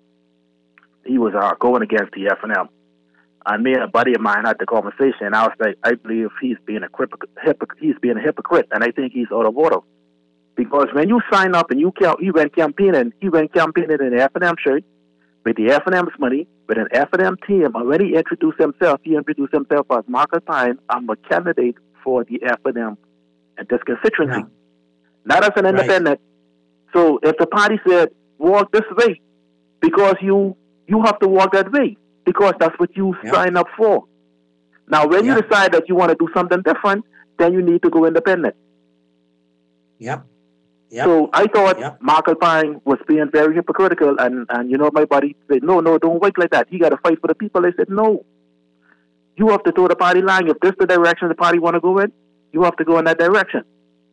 going against the FNM. And me and a buddy of mine had the conversation, and I was like, I believe he's being a hypocrite, and I think he's out of order. Because when you sign up and he went campaigning in the FNM shirt, with the FNM's money, with an FNM team, and when he introduced himself as Marcus Pine, I'm a candidate for the FNM and this constituency, not as an independent. So if the party said, walk this way, because you have to walk that way, because that's what you sign up for. Now, when you decide that you want to do something different, then you need to go independent. Yep. So I thought Marcus Pine was being very hypocritical, and my buddy said, no, don't wait like that. You got to fight for the people. I said, no. You have to throw the party line. If this is the direction the party want to go in, you have to go in that direction.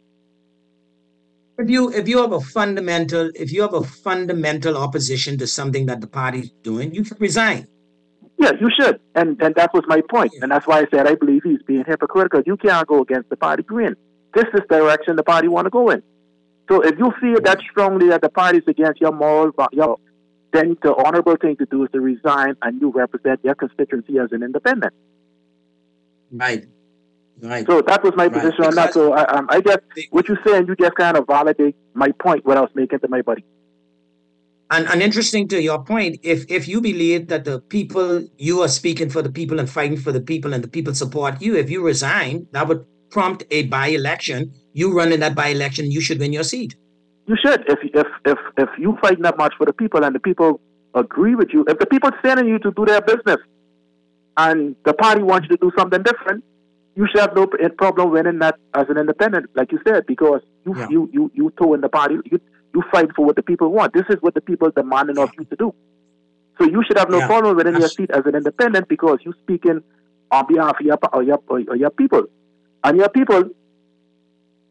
If you have a fundamental opposition to something that the party's doing, you should resign. Yeah, you should. And that was my point. And that's why I said I believe he's being hypocritical. You can't go against the party green. This is the direction the party want to go in. So if you feel that strongly that the party is against your moral, then the honorable thing to do is to resign and you represent your constituency as an independent. Right. So that was my position on that. So I guess what you're saying, you just kind of validate my point, what I was making to my buddy. And interesting to your point, if you believe that the people, you are speaking for the people and fighting for the people and the people support you, if you resign, that would prompt a by-election. You run in that by-election, you should win your seat. You should. If you fighting that much for the people and the people agree with you, if the people sending you to do their business and the party wants you to do something different, you should have no problem winning that as an independent, like you said, because you toe in the party, you fight for what the people want. This is what the people demanding of you to do. So you should have no problem winning your seat as an independent because you're speaking on behalf of your people. And your people,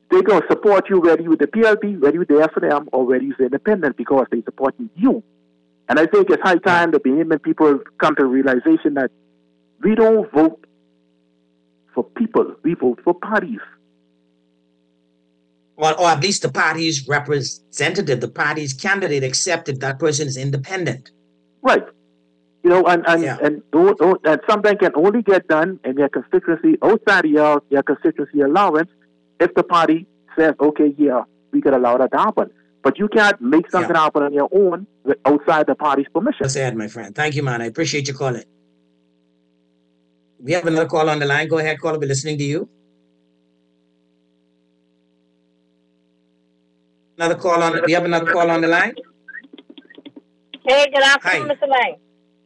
they're going to support you whether you're with the PLP, whether you're the FNM, or whether you're independent because they're supporting you. And I think it's high time the Bahamian people come to the realization that we don't vote for people, we vote for parties. Or at least the party's representative, the party's candidate accepted that person is independent. Right. You know, and something can only get done in your constituency outside of your constituency allowance if the party says, okay, yeah, we could allow that to happen. But you can't make something happen on your own outside the party's permission. That's it, my friend. Thank you, man. I appreciate you calling. We have another call on the line. Go ahead, caller. We're listening to you. We have another call on the line. Hey, good afternoon, Mr. Lang.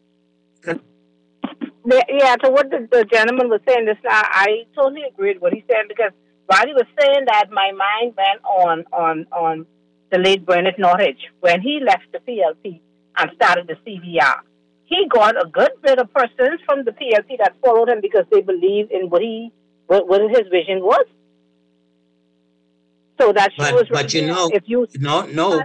Yeah, to what the gentleman was saying just now, I totally agreed with what he said, because while he was saying that, my mind went on the late Bernard Norridge when he left the PLP and started the CDR. He got a good bit of persons from the PLP that followed him because they believed in what his vision was. So that she was. But you know, if you no.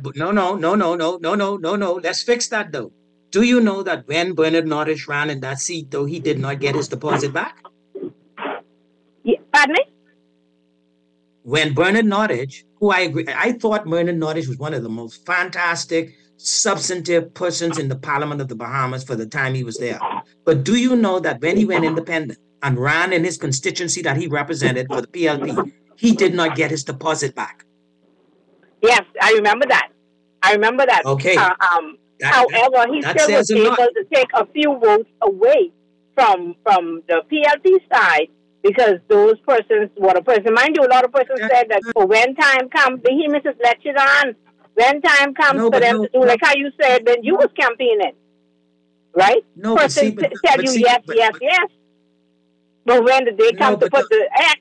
Let's fix that though. Do you know that when Bernard Norridge ran in that seat, though, he did not get his deposit back? Yeah, pardon me? When Bernard Norridge, who I agree, I thought Bernard Norridge was one of the most fantastic, substantive persons in the Parliament of the Bahamas for the time he was there. But do you know that when he went independent and ran in his constituency that he represented for the PLP, he did not get his deposit back? Yes, I remember that. Okay. However, he still was able to take a few votes away from the PLP side because those persons were a person. Mind you, a lot of persons said that when time comes, he misses lectured on. When time comes for them to do like how you said when you was campaigning, right? No, persons tell you yes. But when the day comes to put the X,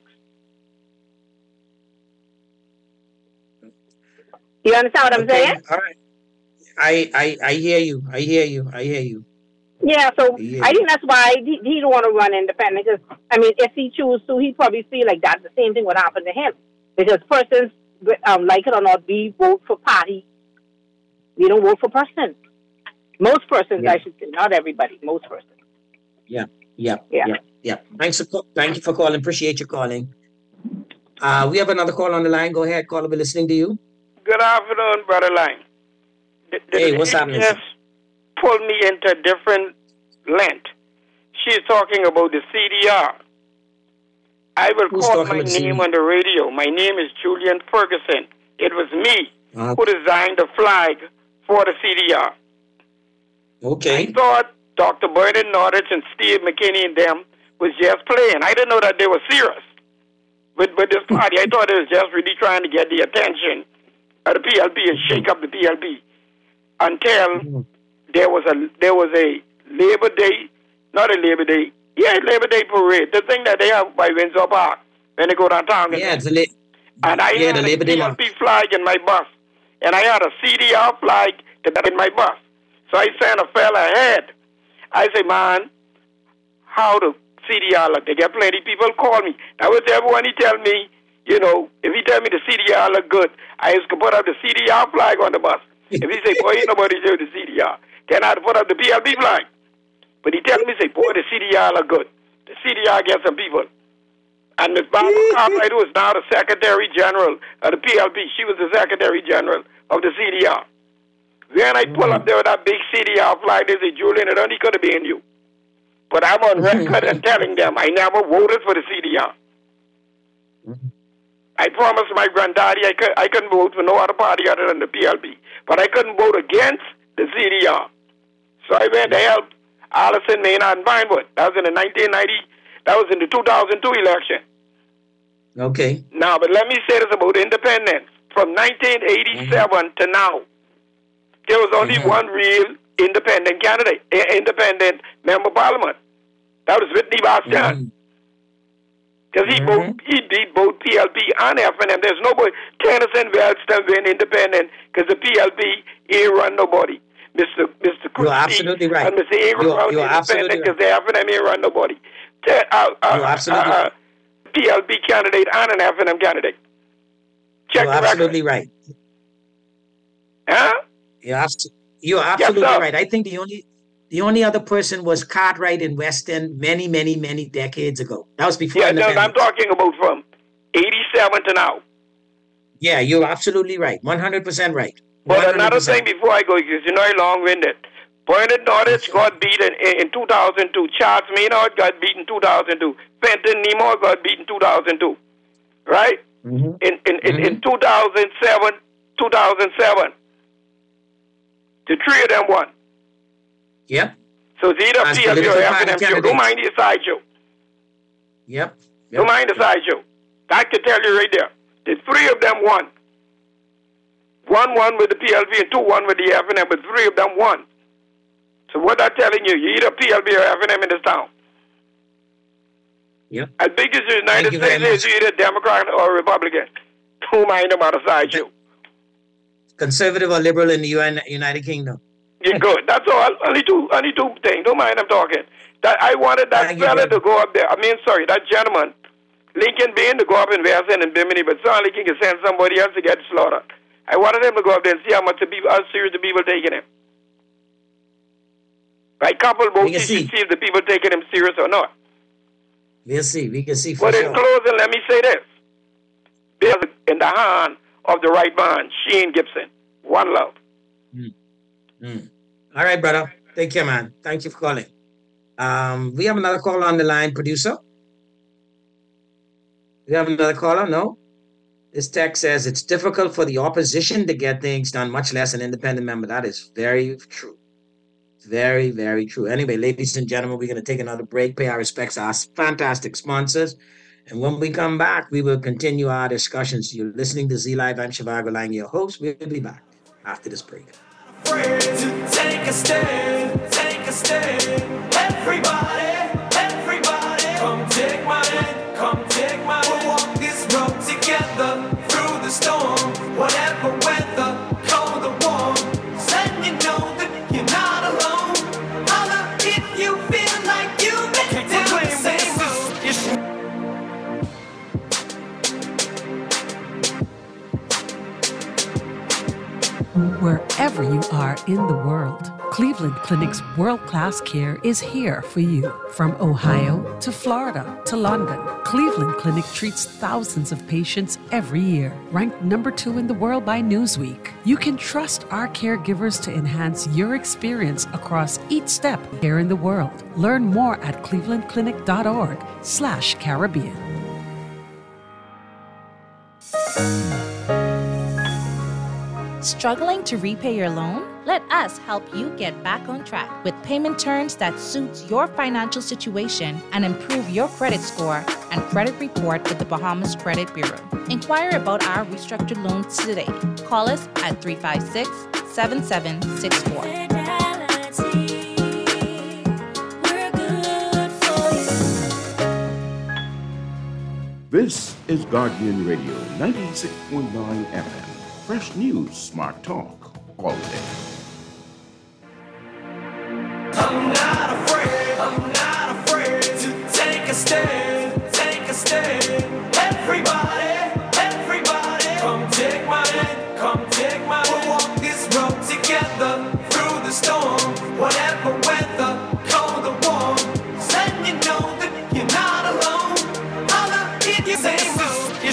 you understand what I'm saying? All right. I hear you. Yeah, so I think that's why he don't want to run independent. Because I mean, if he chooses to, he'd probably feel like that the same thing would happen to him. Because persons, like it or not, we vote for party. We don't vote for person. Most persons, I should say, not everybody. Most persons. Yeah. Thank you for calling. Appreciate you calling. We have another call on the line. Go ahead, caller. We're listening to you. Good afternoon, Brother Lang. Hey, what's happening? Just pulled me into a different length. She's talking about the CDR. I will call my name on the radio. My name is Julian Ferguson. It was me who designed the flag for the CDR. Okay. I thought Dr. Bernard Norridge and Steve McKinney and them was just playing. I didn't know that they were serious with this party. I thought it was just really trying to get the attention of the PLP and shake up the PLP. Until there was a Labor Day, not a Labor Day, Labor Day parade, the thing that they have by Windsor Park when they go downtown. And I had a PLP flag in my bus, and I had a CDR flag in my bus. So I sent a fella ahead. I say, man, how the CDR look? They get plenty of people call me. Now with everyone, he tell me, you know, if he tell me the CDR look good, I used to put up the CDR flag on the bus. If he say, boy, ain't nobody show the CDR, then I'd put up the PLP flag. But he tell me, say, boy, the CDR look good. The CDR gets some people. And Ms. Barbara Cartwright, who is now the Secretary General of the PLP, she was the Secretary General of the CDR. When I pull up there with that big CDR flag, they say, Julian, it only could have been you. But I'm on record and telling them I never voted for the CDR. I promised my granddaddy I couldn't vote for no other party other than the PLP. But I couldn't vote against the CDR. So I went to help Allison Maynard and Vinewood. That was in the 2002 election. Okay. Now, but let me say this about independence. From 1987 to now, there was only one real independent candidate, independent member of parliament. That was Whitney Bastian. Because he beat both PLP and FNM. There's nobody. Tennyson Wells still win independent because the PLP ain't run nobody. Mr. You're absolutely right. And Mr. Ingram run independent because the FNM ain't run nobody. You're absolutely right. PLP candidate and an FNM candidate. You're absolutely right. Huh? You're absolutely right. I think the only other person was Cartwright in West End many, many, many decades ago. That was before independence. I'm talking about from 87 to now. Yeah, you're absolutely right. 100% right. 100%. But another thing before I go, because you know I'm long-winded. Bernard Norris got beaten in 2002. Charles Maynard got beaten in 2002. Fenton Nemore got beaten in 2002. Right? In 2007, the three of them won. Yep. So it's either PLP or FNM show. Don't mind the sideshow. Yep. Don't mind the sideshow. I can tell you right there. The three of them won. One won with the PLP and 2 won with the FNM, but 3 of them won. So what I'm telling you, you're either PLP or FNM in this town. Yep. As big as the United States is, you're either Democrat or Republican. Don't mind them on the sideshow. Conservative or liberal in the United Kingdom. You're good. That's all. Only two things. Don't mind them talking. I wanted that fella to go up there. That gentleman, Lincoln Bain, to go up in West End and Bimini, but Sonny King can send somebody else to get slaughtered. I wanted him to go up there and see how serious the people taking him. Right, couple votes to see if the people taking him serious or not. We'll see. We can see for But sure. in closing, let me say this. There's in the hand of the right man, Shane Gibson. One love. All right, brother. Take care, man. Thank you for calling. We have another caller on the line, producer. We have another caller? No? This text says it's difficult for the opposition to get things done, much less an independent member. That is very true. Very, very true. Anyway, ladies and gentlemen, we're going to take another break, pay our respects to our fantastic sponsors. And when we come back, we will continue our discussions. You're listening to Z Live. I'm Shivago Lang, your host. We'll be back after this break. Afraid to take a stand, everybody, come take my hand, we'll walk this road together, through the storm, whatever weather, cold or warm, letting you know that you're not alone, holla if you feel like you've been down the same road. Wherever you are in the world, Cleveland Clinic's world-class care is here for you. From Ohio to Florida to London, Cleveland Clinic treats thousands of patients every year. Ranked number 2 in the world by Newsweek, you can trust our caregivers to enhance your experience across each step here in the world. Learn more at clevelandclinic.org/Caribbean. Struggling to repay your loan? Let us help you get back on track with payment terms that suits your financial situation and improve your credit score and credit report with the Bahamas Credit Bureau. Inquire about our restructured loans today. Call us at 356-7764. This is Guardian Radio 96.9 FM. Fresh news, smart talk, all day. I'm not afraid to take a stand, everybody, come take my hand, we'll walk this road together, through the storm, whatever weather, cold or warm, letting you know that you're not alone, holla if you say so.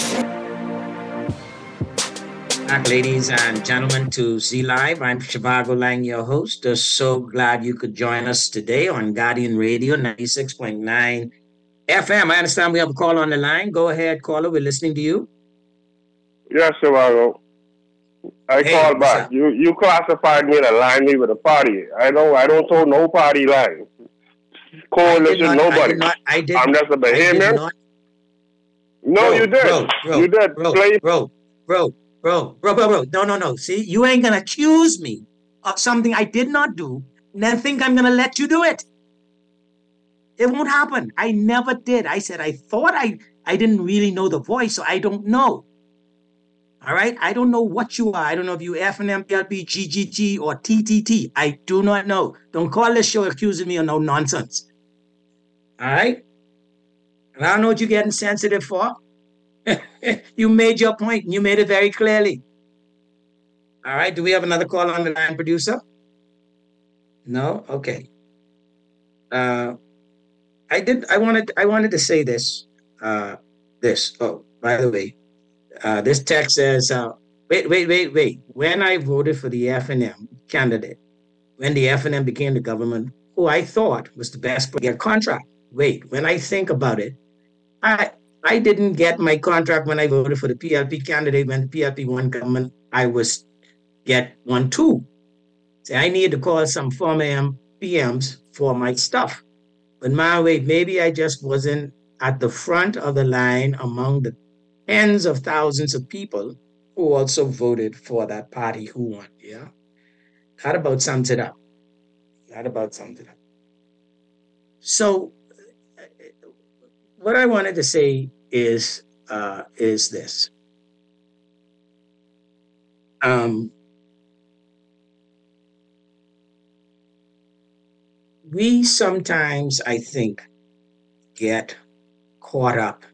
Back, ladies and gentlemen, to Z Live. I'm Shivago Lang, your host. So glad you could join us today on Guardian Radio 96.9 FM. I understand we have a call on the line. Go ahead, caller. We're listening to you. Yes, Shivago. I called back. You classified me to line me with a party. I don't hold no party line. Coalition, nobody. I'm just a Bahamian. No, you did. You did. Bro. No. See, you ain't going to accuse me of something I did not do and then think I'm going to let you do it. It won't happen. I never did. I said I thought I didn't really know the voice, so I don't know. All right? I don't know what you are. I don't know if you FNM, PLP, GGT, or TTT. I do not know. Don't call this show accusing me of no nonsense. All right? And I don't know what you're getting sensitive for. You made your point. You made it very clearly. All right. Do we have another call on the line, producer? No? Okay. I wanted to say this. Oh, by the way, this text says, wait. When I voted for the F&M candidate, when the F&M became the government, who I thought was the best to get contract. Wait, when I think about it, I didn't get my contract when I voted for the PLP candidate. When the PLP won government, I was get one too. So I needed to call some former PMs for my stuff. But maybe I just wasn't at the front of the line among the tens of thousands of people who also voted for that party who won. Yeah, that about sums it up. So what I wanted to say is this. We sometimes, I think, get caught up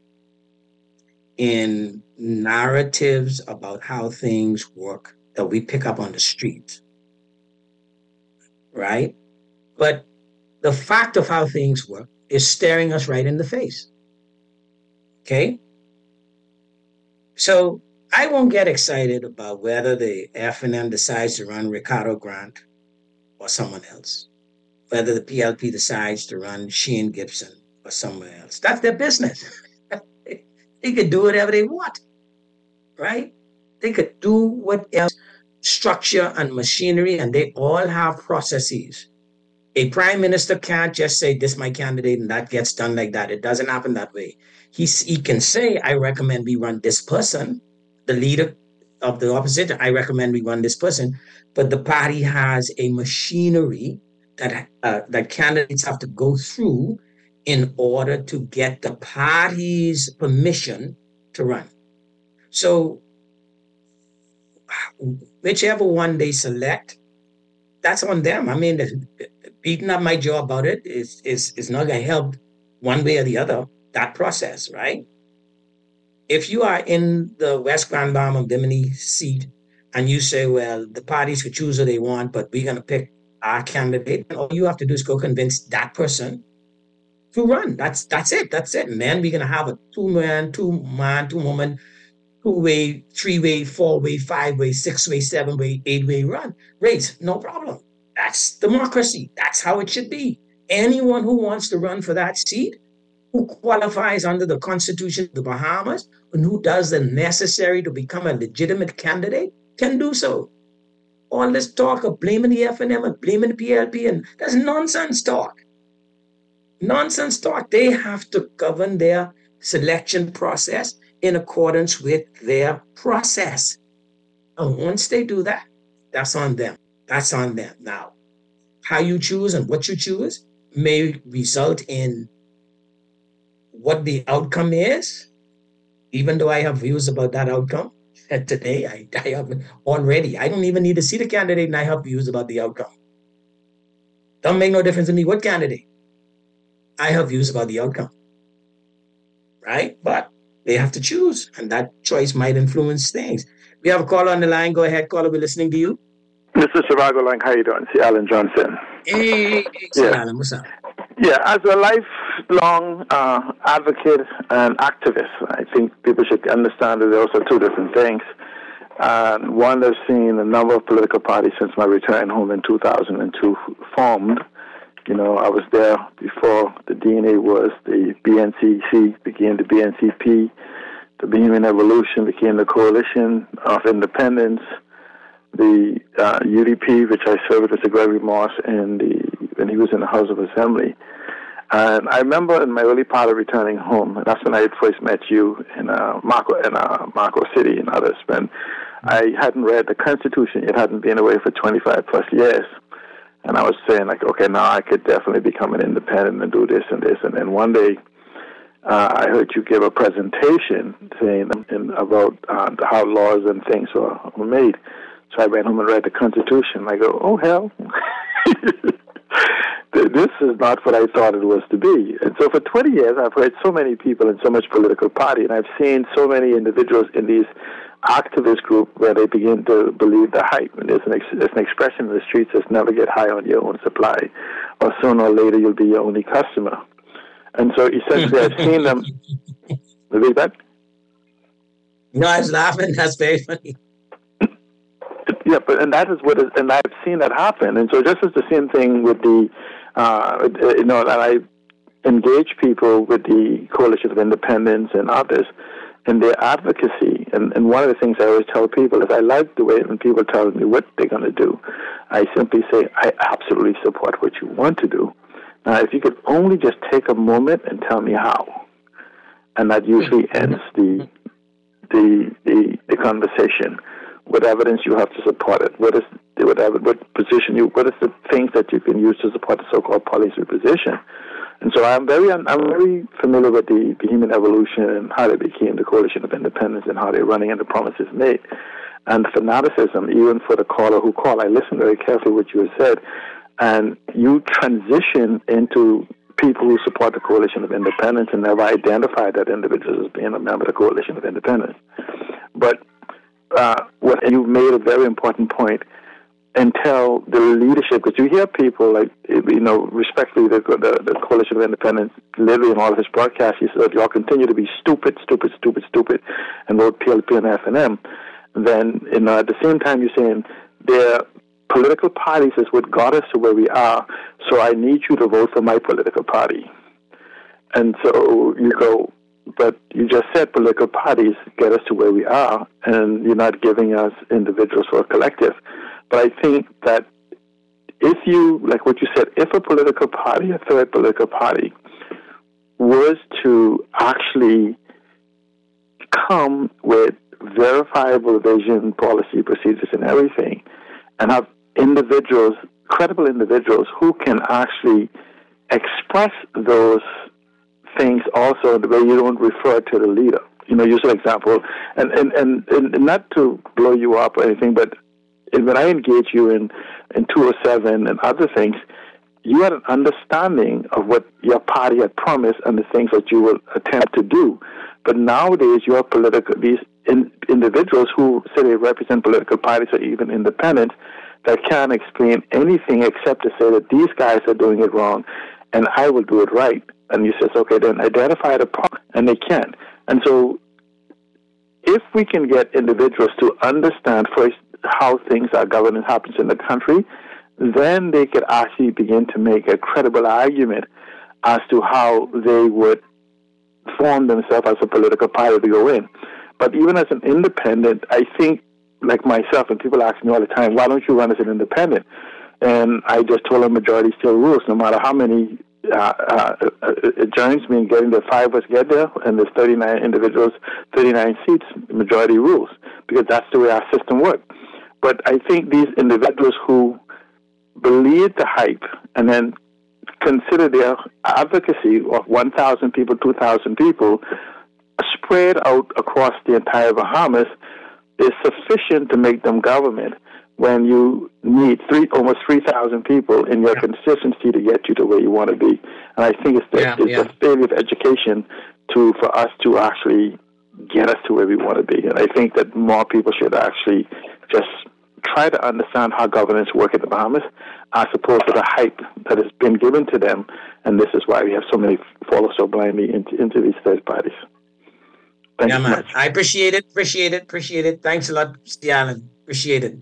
in narratives about how things work that we pick up on the street, right? But the fact of how things work is staring us right in the face, okay? So I won't get excited about whether the F&M decides to run Ricardo Grant or someone else, whether the PLP decides to run Shane Gibson or somewhere else. That's their business. They could do whatever they want, right? They could do whatever structure and machinery, and they all have processes. A prime minister can't just say, this is my candidate, and that gets done like that. It doesn't happen that way. He can say, I recommend we run this person. The leader of the opposition, I recommend we run this person. But the party has a machinery that candidates have to go through in order to get the party's permission to run. So whichever one they select, that's on them. I mean, beating up my jaw about it is not going to help one way or the other, that process, right? If you are in the West Grand Bahama of Bimini seat and you say, well, the parties could choose who they want, but we're going to pick our candidate, and all you have to do is go convince that person to run. That's it. And then we're going to have a two-man, two-woman, two-way, three-way, four-way, five-way, six-way, seven-way, eight-way run race. No problem. That's democracy. That's how it should be. Anyone who wants to run for that seat, who qualifies under the Constitution of the Bahamas, and who does the necessary to become a legitimate candidate, can do so. All this talk of blaming the F&M and blaming the PLP, and that's nonsense talk. Nonsense talk. They have to govern their selection process in accordance with their process. And once they do that, that's on them. That's on them. Now, how you choose and what you choose may result in what the outcome is, even though I have views about that outcome. And today, I have already. I don't even need to see the candidate, and I have views about the outcome. Don't make no difference to me what candidate. I have views about the outcome, right? But they have to choose, and that choice might influence things. We have a caller on the line. Go ahead, caller. We're listening to you. Mr. Chirago Lang, how you doing? C. Alan Johnson. Hey, Alan, what's up? Yeah, as a lifelong advocate and activist, I think people should understand that there are also two different things. One, I've seen a number of political parties since my return home in 2002 formed. You know, I was there before the DNA was. The BNCC became the BNCP. The Bohemian Evolution became the Coalition of Independence. The UDP, which I served with Mr. Gregory Moss when he was in the House of Assembly. And I remember in my early part of returning home, and that's when I had first met you in Marco City and others, when I hadn't read the Constitution. It hadn't been away for 25 plus years. And I was saying, like, okay, now I could definitely become an independent and do this and this. And then one day, I heard you give a presentation saying about how laws and things were made. So I went home and read the Constitution. I go, oh, hell. this is not what I thought it was to be. And so for 20 years, I've heard so many people in so much political party, and I've seen so many individuals in these activist group where they begin to believe the hype. And there's an expression in the streets that's never get high on your own supply, or sooner or later you'll be your only customer. And so essentially I've seen them. Repeat that? No, I was laughing. That's very funny. Yeah, and that is what is, and I've seen that happen. And so just as the same thing with the, that I engage people with the Coalition of Independence and others in their advocacy. And one of the things I always tell people is I like the way when people tell me what they're going to do, I simply say, I absolutely support what you want to do. Now, if you could only just take a moment and tell me how, and that usually ends the conversation. What evidence you have to support it? What position what is the things that you can use to support the so-called policy position? And so I'm very familiar with the Bohemian Evolution and how they became the Coalition of Independence and how they're running and the promises made. And fanaticism, even for the caller who called, I listened very carefully what you had said, and you transition into people who support the Coalition of Independence and never identified that individuals as being a member of the Coalition of Independence. But you made a very important point, until the leadership, because you hear people like, respectfully, the Coalition of Independence, literally in all of his broadcasts, he said, y'all continue to be stupid, and vote PLP and FNM. Then, at the same time, you're saying their political parties is what got us to where we are, so I need you to vote for my political party. And so you go, but you just said political parties get us to where we are, and you're not giving us individuals or a collective. But I think that if you, like what you said, if a political party, a third political party, was to actually come with verifiable vision, policy, procedures, and everything, and have individuals, credible individuals, who can actually express those things also in the way you don't refer to the leader. Use an example, and not to blow you up or anything, but when I engage you in 207 and other things, you had an understanding of what your party had promised and the things that you will attempt to do. But nowadays, these individuals who say they represent political parties or even independent, that can't explain anything except to say that these guys are doing it wrong and I will do it right. And you says, okay, then identify the problem, and they can't. And so if we can get individuals to understand first how things are governance happens in the country, then they could actually begin to make a credible argument as to how they would form themselves as a political party to go in. But even as an independent, I think, like myself, and people ask me all the time, why don't you run as an independent? And I just told them majority still rules, no matter how many it joins me in getting the 5 of us get there, and there's 39 individuals, 39 seats, majority rules, because that's the way our system works. But I think these individuals who believe the hype and then consider their advocacy of 1,000 people, 2,000 people, spread out across the entire Bahamas is sufficient to make them government when you need almost 3,000 people in your constituency to get you to where you want to be. And I think it's a failure of education for us to actually get us to where we want to be. And I think that more people should actually just try to understand how governance works in the Bahamas as opposed to the hype that has been given to them. And this is why we have so many follow so blindly into these third parties. Thank you so much. I appreciate it. Thanks a lot, Mr. Allen. Appreciate it.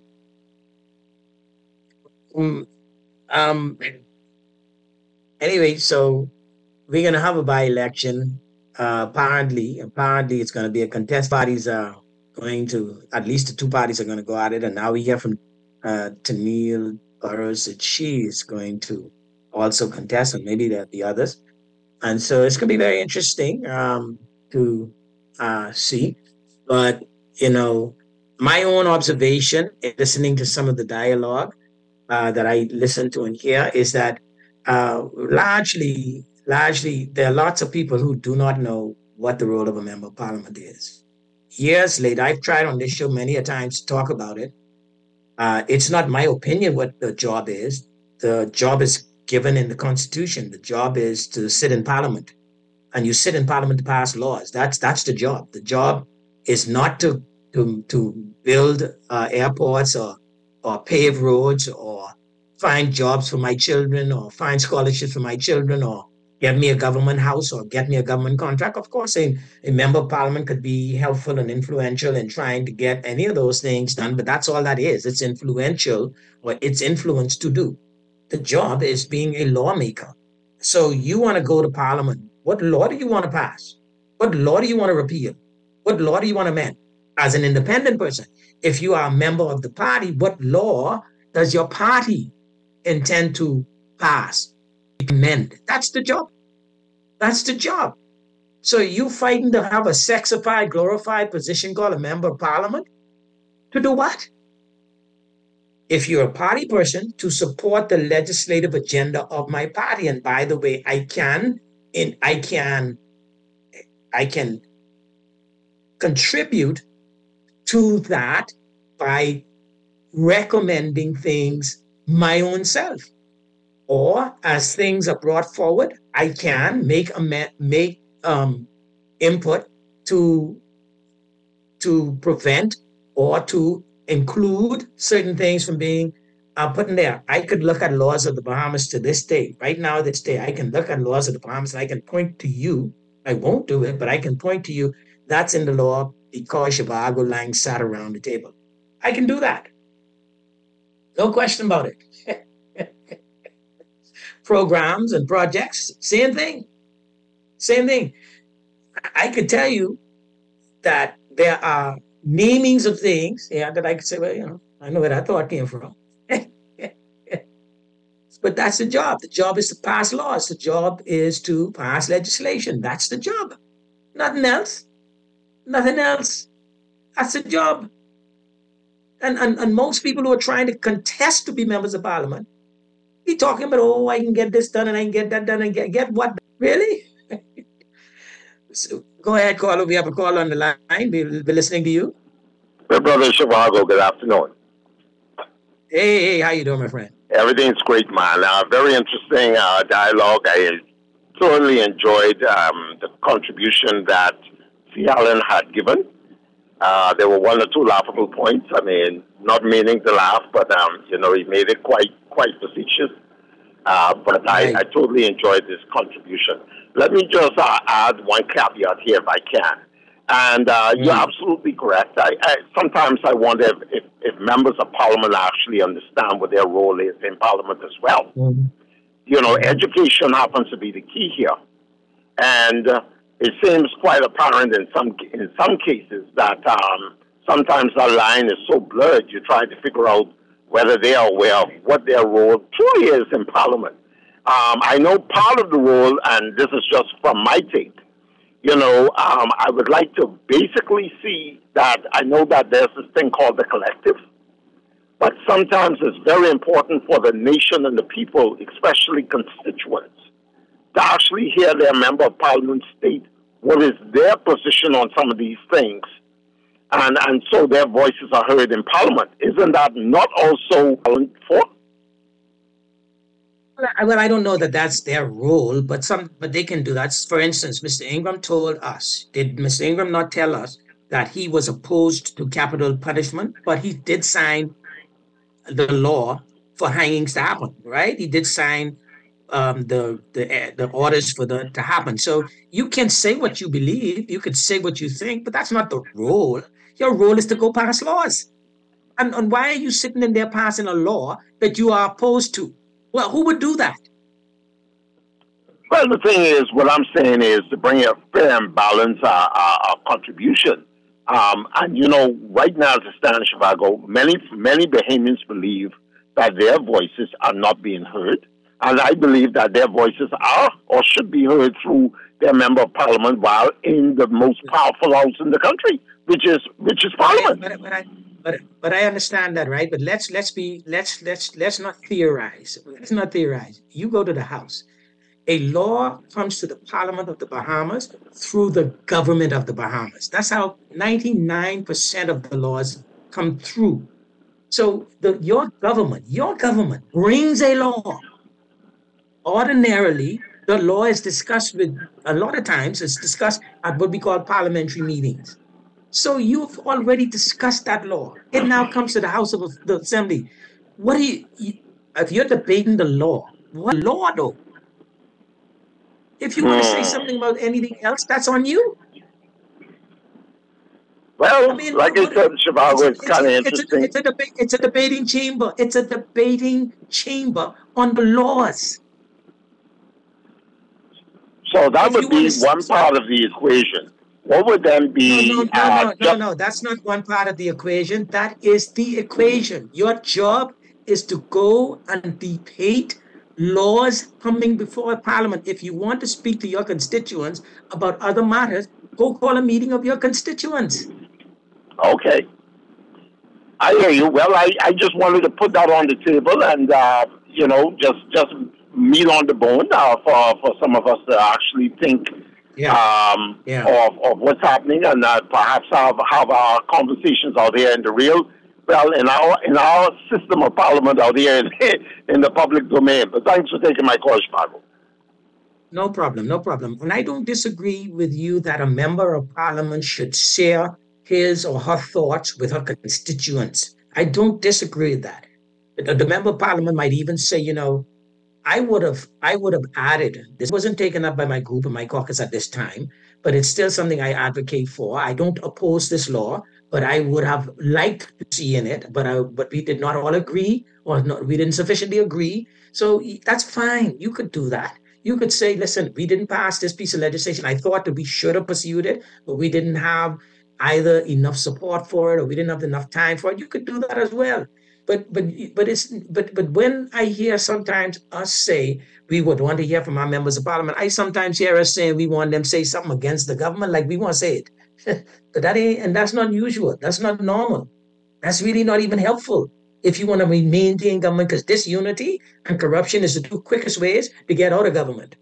Anyway, so we're going to have a by-election. Apparently it's going to be a contest. Parties are going to, at least the two parties are going to go at it. And now we hear from Tennille Burrows that she is going to also contest, and maybe the others. And so it's going to be very interesting to see. But, my own observation in listening to some of the dialogue that I listen to and hear is that largely there are lots of people who do not know what the role of a member of parliament is. Years later, I've tried on this show many a times to talk about it. It's not my opinion what the job is. The job is given in the Constitution. The job is to sit in Parliament, and you sit in Parliament to pass laws. That's the job. The job is not to build airports or pave roads or find jobs for my children or find scholarships for my children or get me a government house or get me a government contract. Of course, a member of Parliament could be helpful and influential in trying to get any of those things done, but that's all that is. It's influential, or it's influence to do. The job is being a lawmaker. So you want to go to Parliament. What law do you want to pass? What law do you want to repeal? What law do you want to amend? As an independent person, if you are a member of the party, what law does your party intend to pass, amend? That's the job. That's the job. So you fighting to have a sexified, glorified position called a member of Parliament? To do what? If you're a party person, to support the legislative agenda of my party. And by the way, I can contribute to that by recommending things my own self. Or as things are brought forward, I can make input to prevent or to include certain things from being put in there. I could look at laws of the Bahamas to this day. Right now, this day, I can look at laws of the Bahamas and I can point to you. I won't do it, but I can point to you. That's in the law because Zhivago Lang sat around the table. I can do that. No question about it. Programs and projects, same thing. Same thing. I could tell you that there are namings of things, that I could say, well, I know where that thought came from. But that's the job. The job is to pass laws. The job is to pass legislation. That's the job. Nothing else. Nothing else. That's the job. And most people who are trying to contest to be members of Parliament, be talking about, I can get this done and I can get that done and get what? Really? So, go ahead, caller. We have a call on the line. We'll be listening to you. My brother Zhivago, good afternoon. Hey, how you doing, my friend? Everything's great, man. Very interesting dialogue. I thoroughly enjoyed the contribution that Allen had given. There were one or two laughable points. I mean, not meaning to laugh, but he made it quite facetious. But I totally enjoyed this contribution. Let me just add one caveat here, if I can. And you're absolutely correct. Sometimes I wonder if members of Parliament actually understand what their role is in Parliament as well. Education happens to be the key here, and it seems quite apparent in some cases that sometimes the line is so blurred. You try to figure out whether they are aware of what their role truly is in Parliament. I know part of the role, and this is just from my take. I would like to basically see that I know that there's this thing called the collective, but sometimes it's very important for the nation and the people, especially constituents, to actually hear their member of Parliament state what is their position on some of these things, and so their voices are heard in Parliament. Isn't that not also for? Well, I don't know that that's their role, but they can do that. For instance, Mr. Ingram told us, did Mr. Ingram not tell us that he was opposed to capital punishment, but he did sign the law for hangings to happen, right? He did sign the orders for to happen. So you can say what you believe, you could say what you think, but that's not the role. Your role is to go pass laws. And why are you sitting in there passing a law that you are opposed to? Well, who would do that? Well, the thing is, what I'm saying is to bring a fair and balanced contribution. And, right now, as it stands, Zhivago, many Bahamians believe that their voices are not being heard. And I believe that their voices are or should be heard through their member of Parliament while in the most powerful house in the country, which is Parliament. But I understand that, right? But let's not theorize. Let's not theorize. You go to the House. A law comes to the Parliament of the Bahamas through the government of the Bahamas. That's how 99% of the laws come through. So your government brings a law ordinarily, the law is discussed a lot of times, it's discussed at what we call parliamentary meetings. So you've already discussed that law. It now comes to the House of the Assembly. What do if you're debating the law, what law though? If you want to say something about anything else, that's on you. Well, like I said, Zhivago, it's kind of interesting. It's a debating chamber. It's a debating chamber on the laws. So that would be one part of the equation. What would then be... No, that's not one part of the equation. That is the equation. Your job is to go and debate laws coming before Parliament. If you want to speak to your constituents about other matters, go call a meeting of your constituents. Okay. I hear you. Well, I just wanted to put that on the table and, just meat on the bone for some of us to actually think of what's happening and perhaps have our conversations out here in the real, in our system of parliament out here in the public domain. But thanks for taking my call, Zhivago. No problem. And I don't disagree with you that a member of parliament should share his or her thoughts with her constituents. I don't disagree with that. The member of parliament might even say, I would have added, this wasn't taken up by my group and my caucus at this time, but it's still something I advocate for. I don't oppose this law, but I would have liked to see in it, but we did not all agree, we didn't sufficiently agree. So that's fine. You could do that. You could say, listen, we didn't pass this piece of legislation. I thought that we should have pursued it, but we didn't have either enough support for it or we didn't have enough time for it. You could do that as well. But when I hear sometimes us say we would want to hear from our members of parliament, I sometimes hear us saying we want them to say something against the government, like we want to say it. But that's not usual. That's not normal. That's really not even helpful if you want to maintain government, because disunity and corruption is the two quickest ways to get out of government.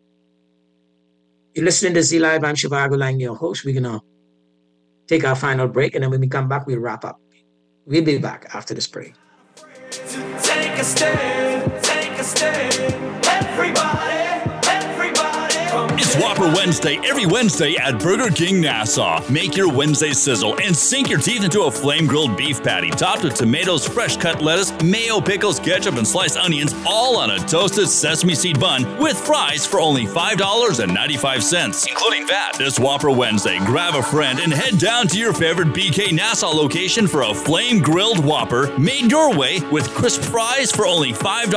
You're listening to Z Live. I'm Zhivago Lang, your host. We're going to take our final break, and then when we come back, we'll wrap up. We'll be back after this break. Take a stand, everybody. It's Whopper Wednesday every Wednesday at Burger King Nassau. Make your Wednesday sizzle and sink your teeth into a flame-grilled beef patty topped with tomatoes, fresh cut lettuce, mayo, pickles, ketchup, and sliced onions, all on a toasted sesame seed bun with fries for only $5.95, including VAT. This Whopper Wednesday, grab a friend and head down to your favorite BK Nassau location for a flame-grilled Whopper made your way with crisp fries for only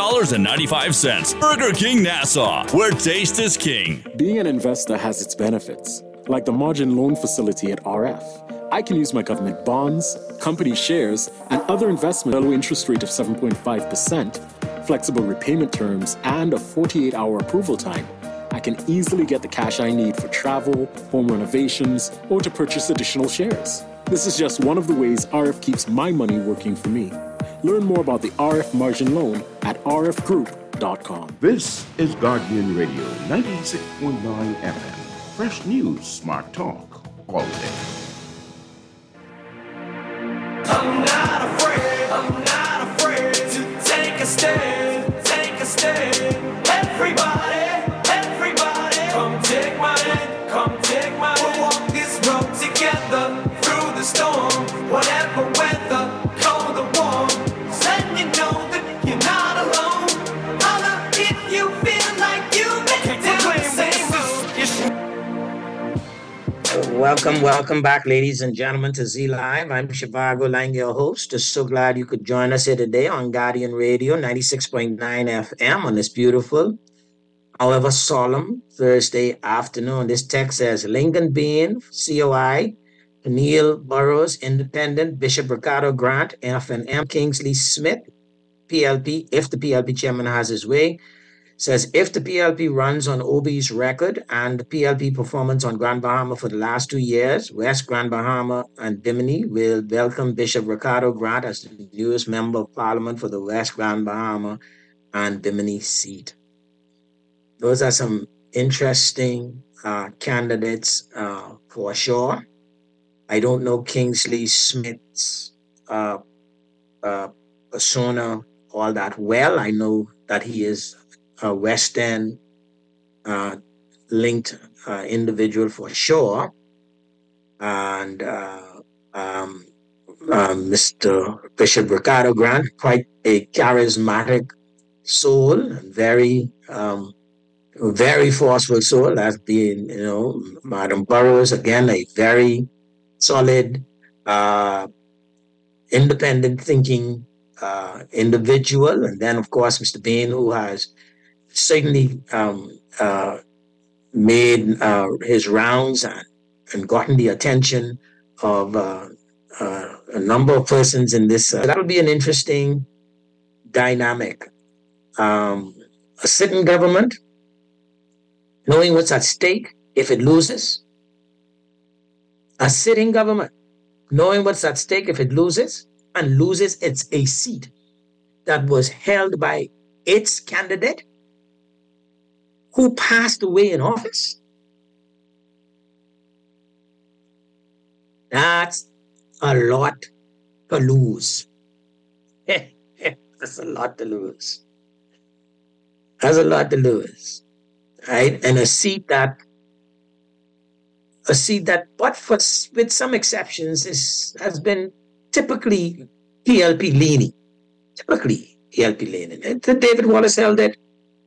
$5.95. Burger King Nassau, where taste is king. Being an investor has its benefits, like the margin loan facility at RF. I can use my government bonds, company shares, and other investments at a low interest rate of 7.5%, flexible repayment terms, and a 48-hour approval time. I can easily get the cash I need for travel, home renovations, or to purchase additional shares. This is just one of the ways RF keeps my money working for me. Learn more about the RF margin loan at rfgroup.com. This is Guardian Radio 96.9 FM. Fresh news, smart talk, all day. I'm not afraid to take a stand, everybody, come take my hand, we'll walk this road together through the storm, whatever weather, cold or warm, letting you know that you're not alone. Holler if you feel like you make Welcome back, ladies and gentlemen, to Z Live. I'm Zhivago Lang, your host. Just so glad you could join us here today on Guardian Radio 96.9 FM on this beautiful, however solemn Thursday afternoon. This text says, Lincoln Bean, COI, Neil Burrows, Independent, Bishop Ricardo Grant, FNM, Kingsley Smith, PLP, if the PLP chairman has his way, says if the PLP runs on OB's record and the PLP performance on Grand Bahama for the last 2 years, West Grand Bahama and Bimini will welcome Bishop Ricardo Grant as the newest member of parliament for the West Grand Bahama and Bimini seat. Those are some interesting candidates for sure. I don't know Kingsley Smith's persona all that well. I know that he is West End linked individual for sure. And Mr. Bishop Ricardo Grant, quite a charismatic soul, very forceful soul. That's being, Madam Burroughs, again, a very solid, independent thinking individual. And then, of course, Mr. Bain, who has certainly made his rounds and gotten the attention of a number of persons in this. That'll be an interesting dynamic. A sitting government, knowing what's at stake if it loses. A sitting government, knowing what's at stake if it loses, and loses a seat that was held by its candidate who passed away in office. That's a lot to lose. That's a lot to lose. That's a lot to lose, right? And a seat that, but with some exceptions, has been typically PLP leaning. David Wallace held it.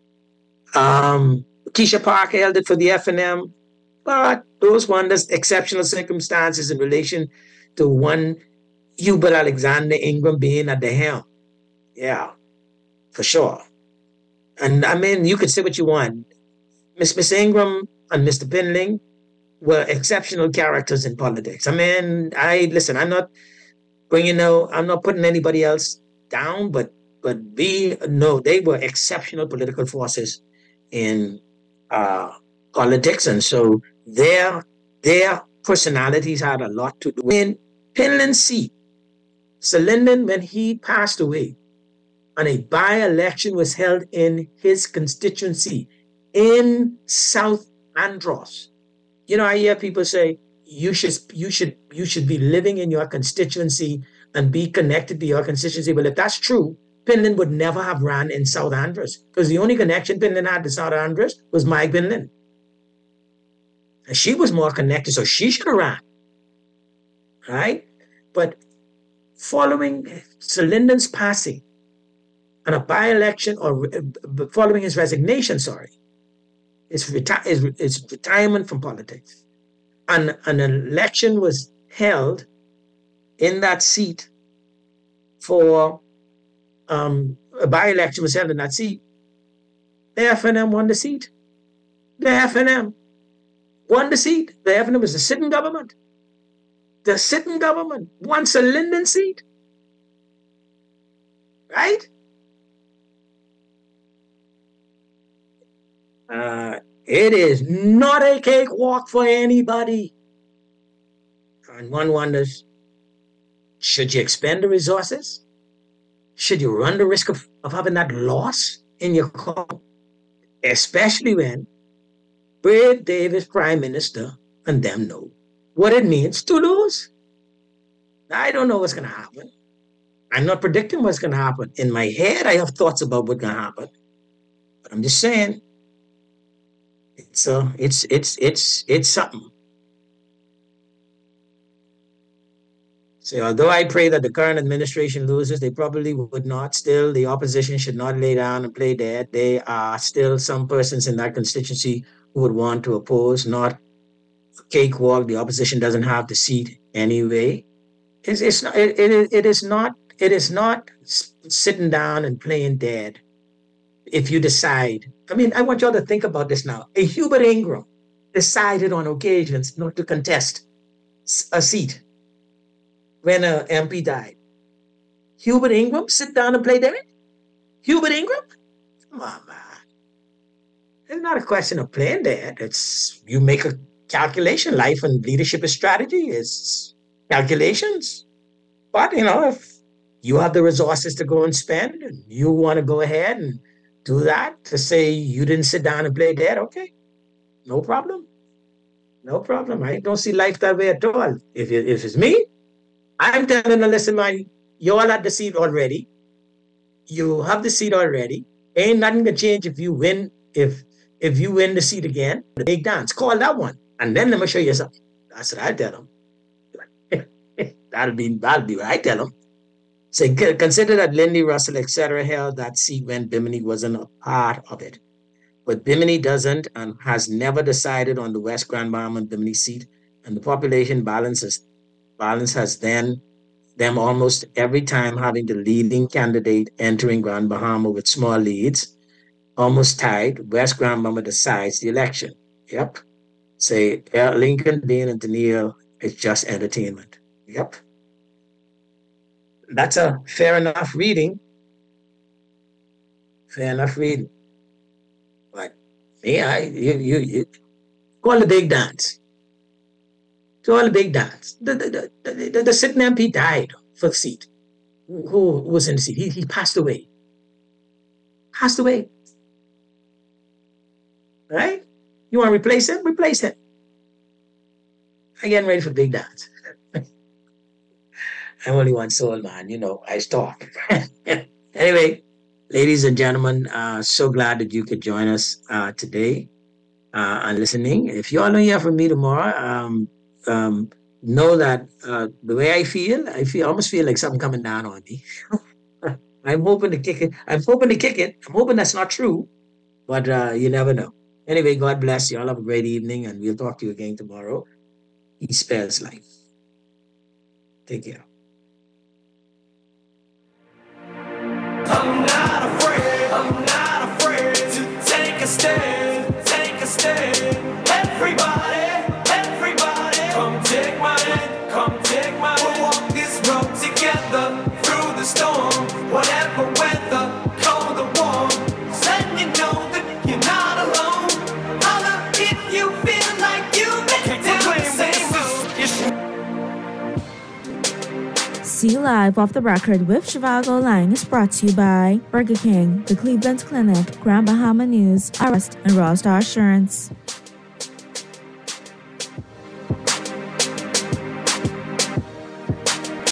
Keisha Parker held it for the FNM. But those were under exceptional circumstances in relation to one Hubert Alexander Ingram being at the helm. Yeah, for sure. And I mean, you could say what you want. Miss Ingram and Mr. Pinling were exceptional characters in politics. I mean, I'm not putting anybody else down, but they were exceptional political forces in politics, and so their personalities had a lot to do. In Pinlin's seat, Sir Lyndon, when he passed away, and a by-election was held in his constituency in South Andros. I hear people say you should be living in your constituency and be connected to your constituency. Well, if that's true, Pinlin would never have ran in South Andros, because the only connection Pinlin had to South Andros was Mike Pinlin. And she was more connected, so she should have ran. Right? But following Sir Lyndon's passing and a by-election, or following his resignation, his retirement from politics, and an election was held in that seat for a by-election was held in that seat. The FNM won the seat. The FNM won the seat. The FNM was the sitting government. The sitting government won Sir Lyndon's seat. Right? It is not a cakewalk for anybody. And one wonders, should you expend the resources? Should you run the risk of having that loss in your call? Especially when Brave Davis, Prime Minister, and them know what it means to lose. I don't know what's going to happen. I'm not predicting what's going to happen. In my head, I have thoughts about what's going to happen. But I'm just saying, it's something. So although I pray that the current administration loses, they probably would not. Still, the opposition should not lay down and play dead. There are still some persons in that constituency who would want to oppose, not a cakewalk. The opposition doesn't have the seat anyway. It is not sitting down and playing dead. If you decide, I want y'all to think about this now. A Hubert Ingram decided on occasions not to contest a seat when an MP died. Hubert Ingram sit down and play dead? Hubert Ingram? Come on, man. It's not a question of playing dead. It's you make a calculation. Life and leadership is strategy. It's calculations. But, if you have the resources to go and spend, and you want to go ahead and do that, to say you didn't sit down and play dead, okay. No problem. No problem. I don't see life that way at all. If it's me, I'm telling them, listen, man, you're all at the seat already. You have the seat already. Ain't nothing gonna change if you win. If you win the seat again, the big dance. Call that one, and then let me show you something. That's what I tell them. that'll be what I tell them. Say, consider that Lindy Russell, etc., held that seat when Bimini wasn't a part of it. But Bimini doesn't and has never decided on the West Grand Bahama and Bimini seat, and the population balance has then them almost every time having the leading candidate entering Grand Bahama with small leads, almost tied. West Grand Bahama decides the election. Yep. Say Lincoln, Dean, and Daniel is just entertainment. Yep. That's a fair enough reading. Fair enough reading. But yeah, you call the big dance. Call the big dance. The sitting MP died for the seat. Who was in the seat? He passed away. Passed away. Right? You want to replace him? Replace him. I'm getting ready for the big dance. I'm only one soul, man. You know, I talk. Anyway, ladies and gentlemen, so glad that you could join us today and listening. If you all don't hear from me tomorrow, know that the way I almost feel like something coming down on me. I'm hoping to kick it. I'm hoping that's not true, but you never know. Anyway, God bless you. All have a great evening, and we'll talk to you again tomorrow. He spares life. Take care. I'm not afraid to take a stand, Everybody, come take my hand, we'll walk this road together through the storm, whatever weather, cold or warm, letting you know that you're not alone. Holla if you feel like you make the same move. See You Live Off the Record with Zhivago Line is brought to you by Burger King, the Cleveland Clinic, Grand Bahama News, Arrest, and Raw Star Assurance.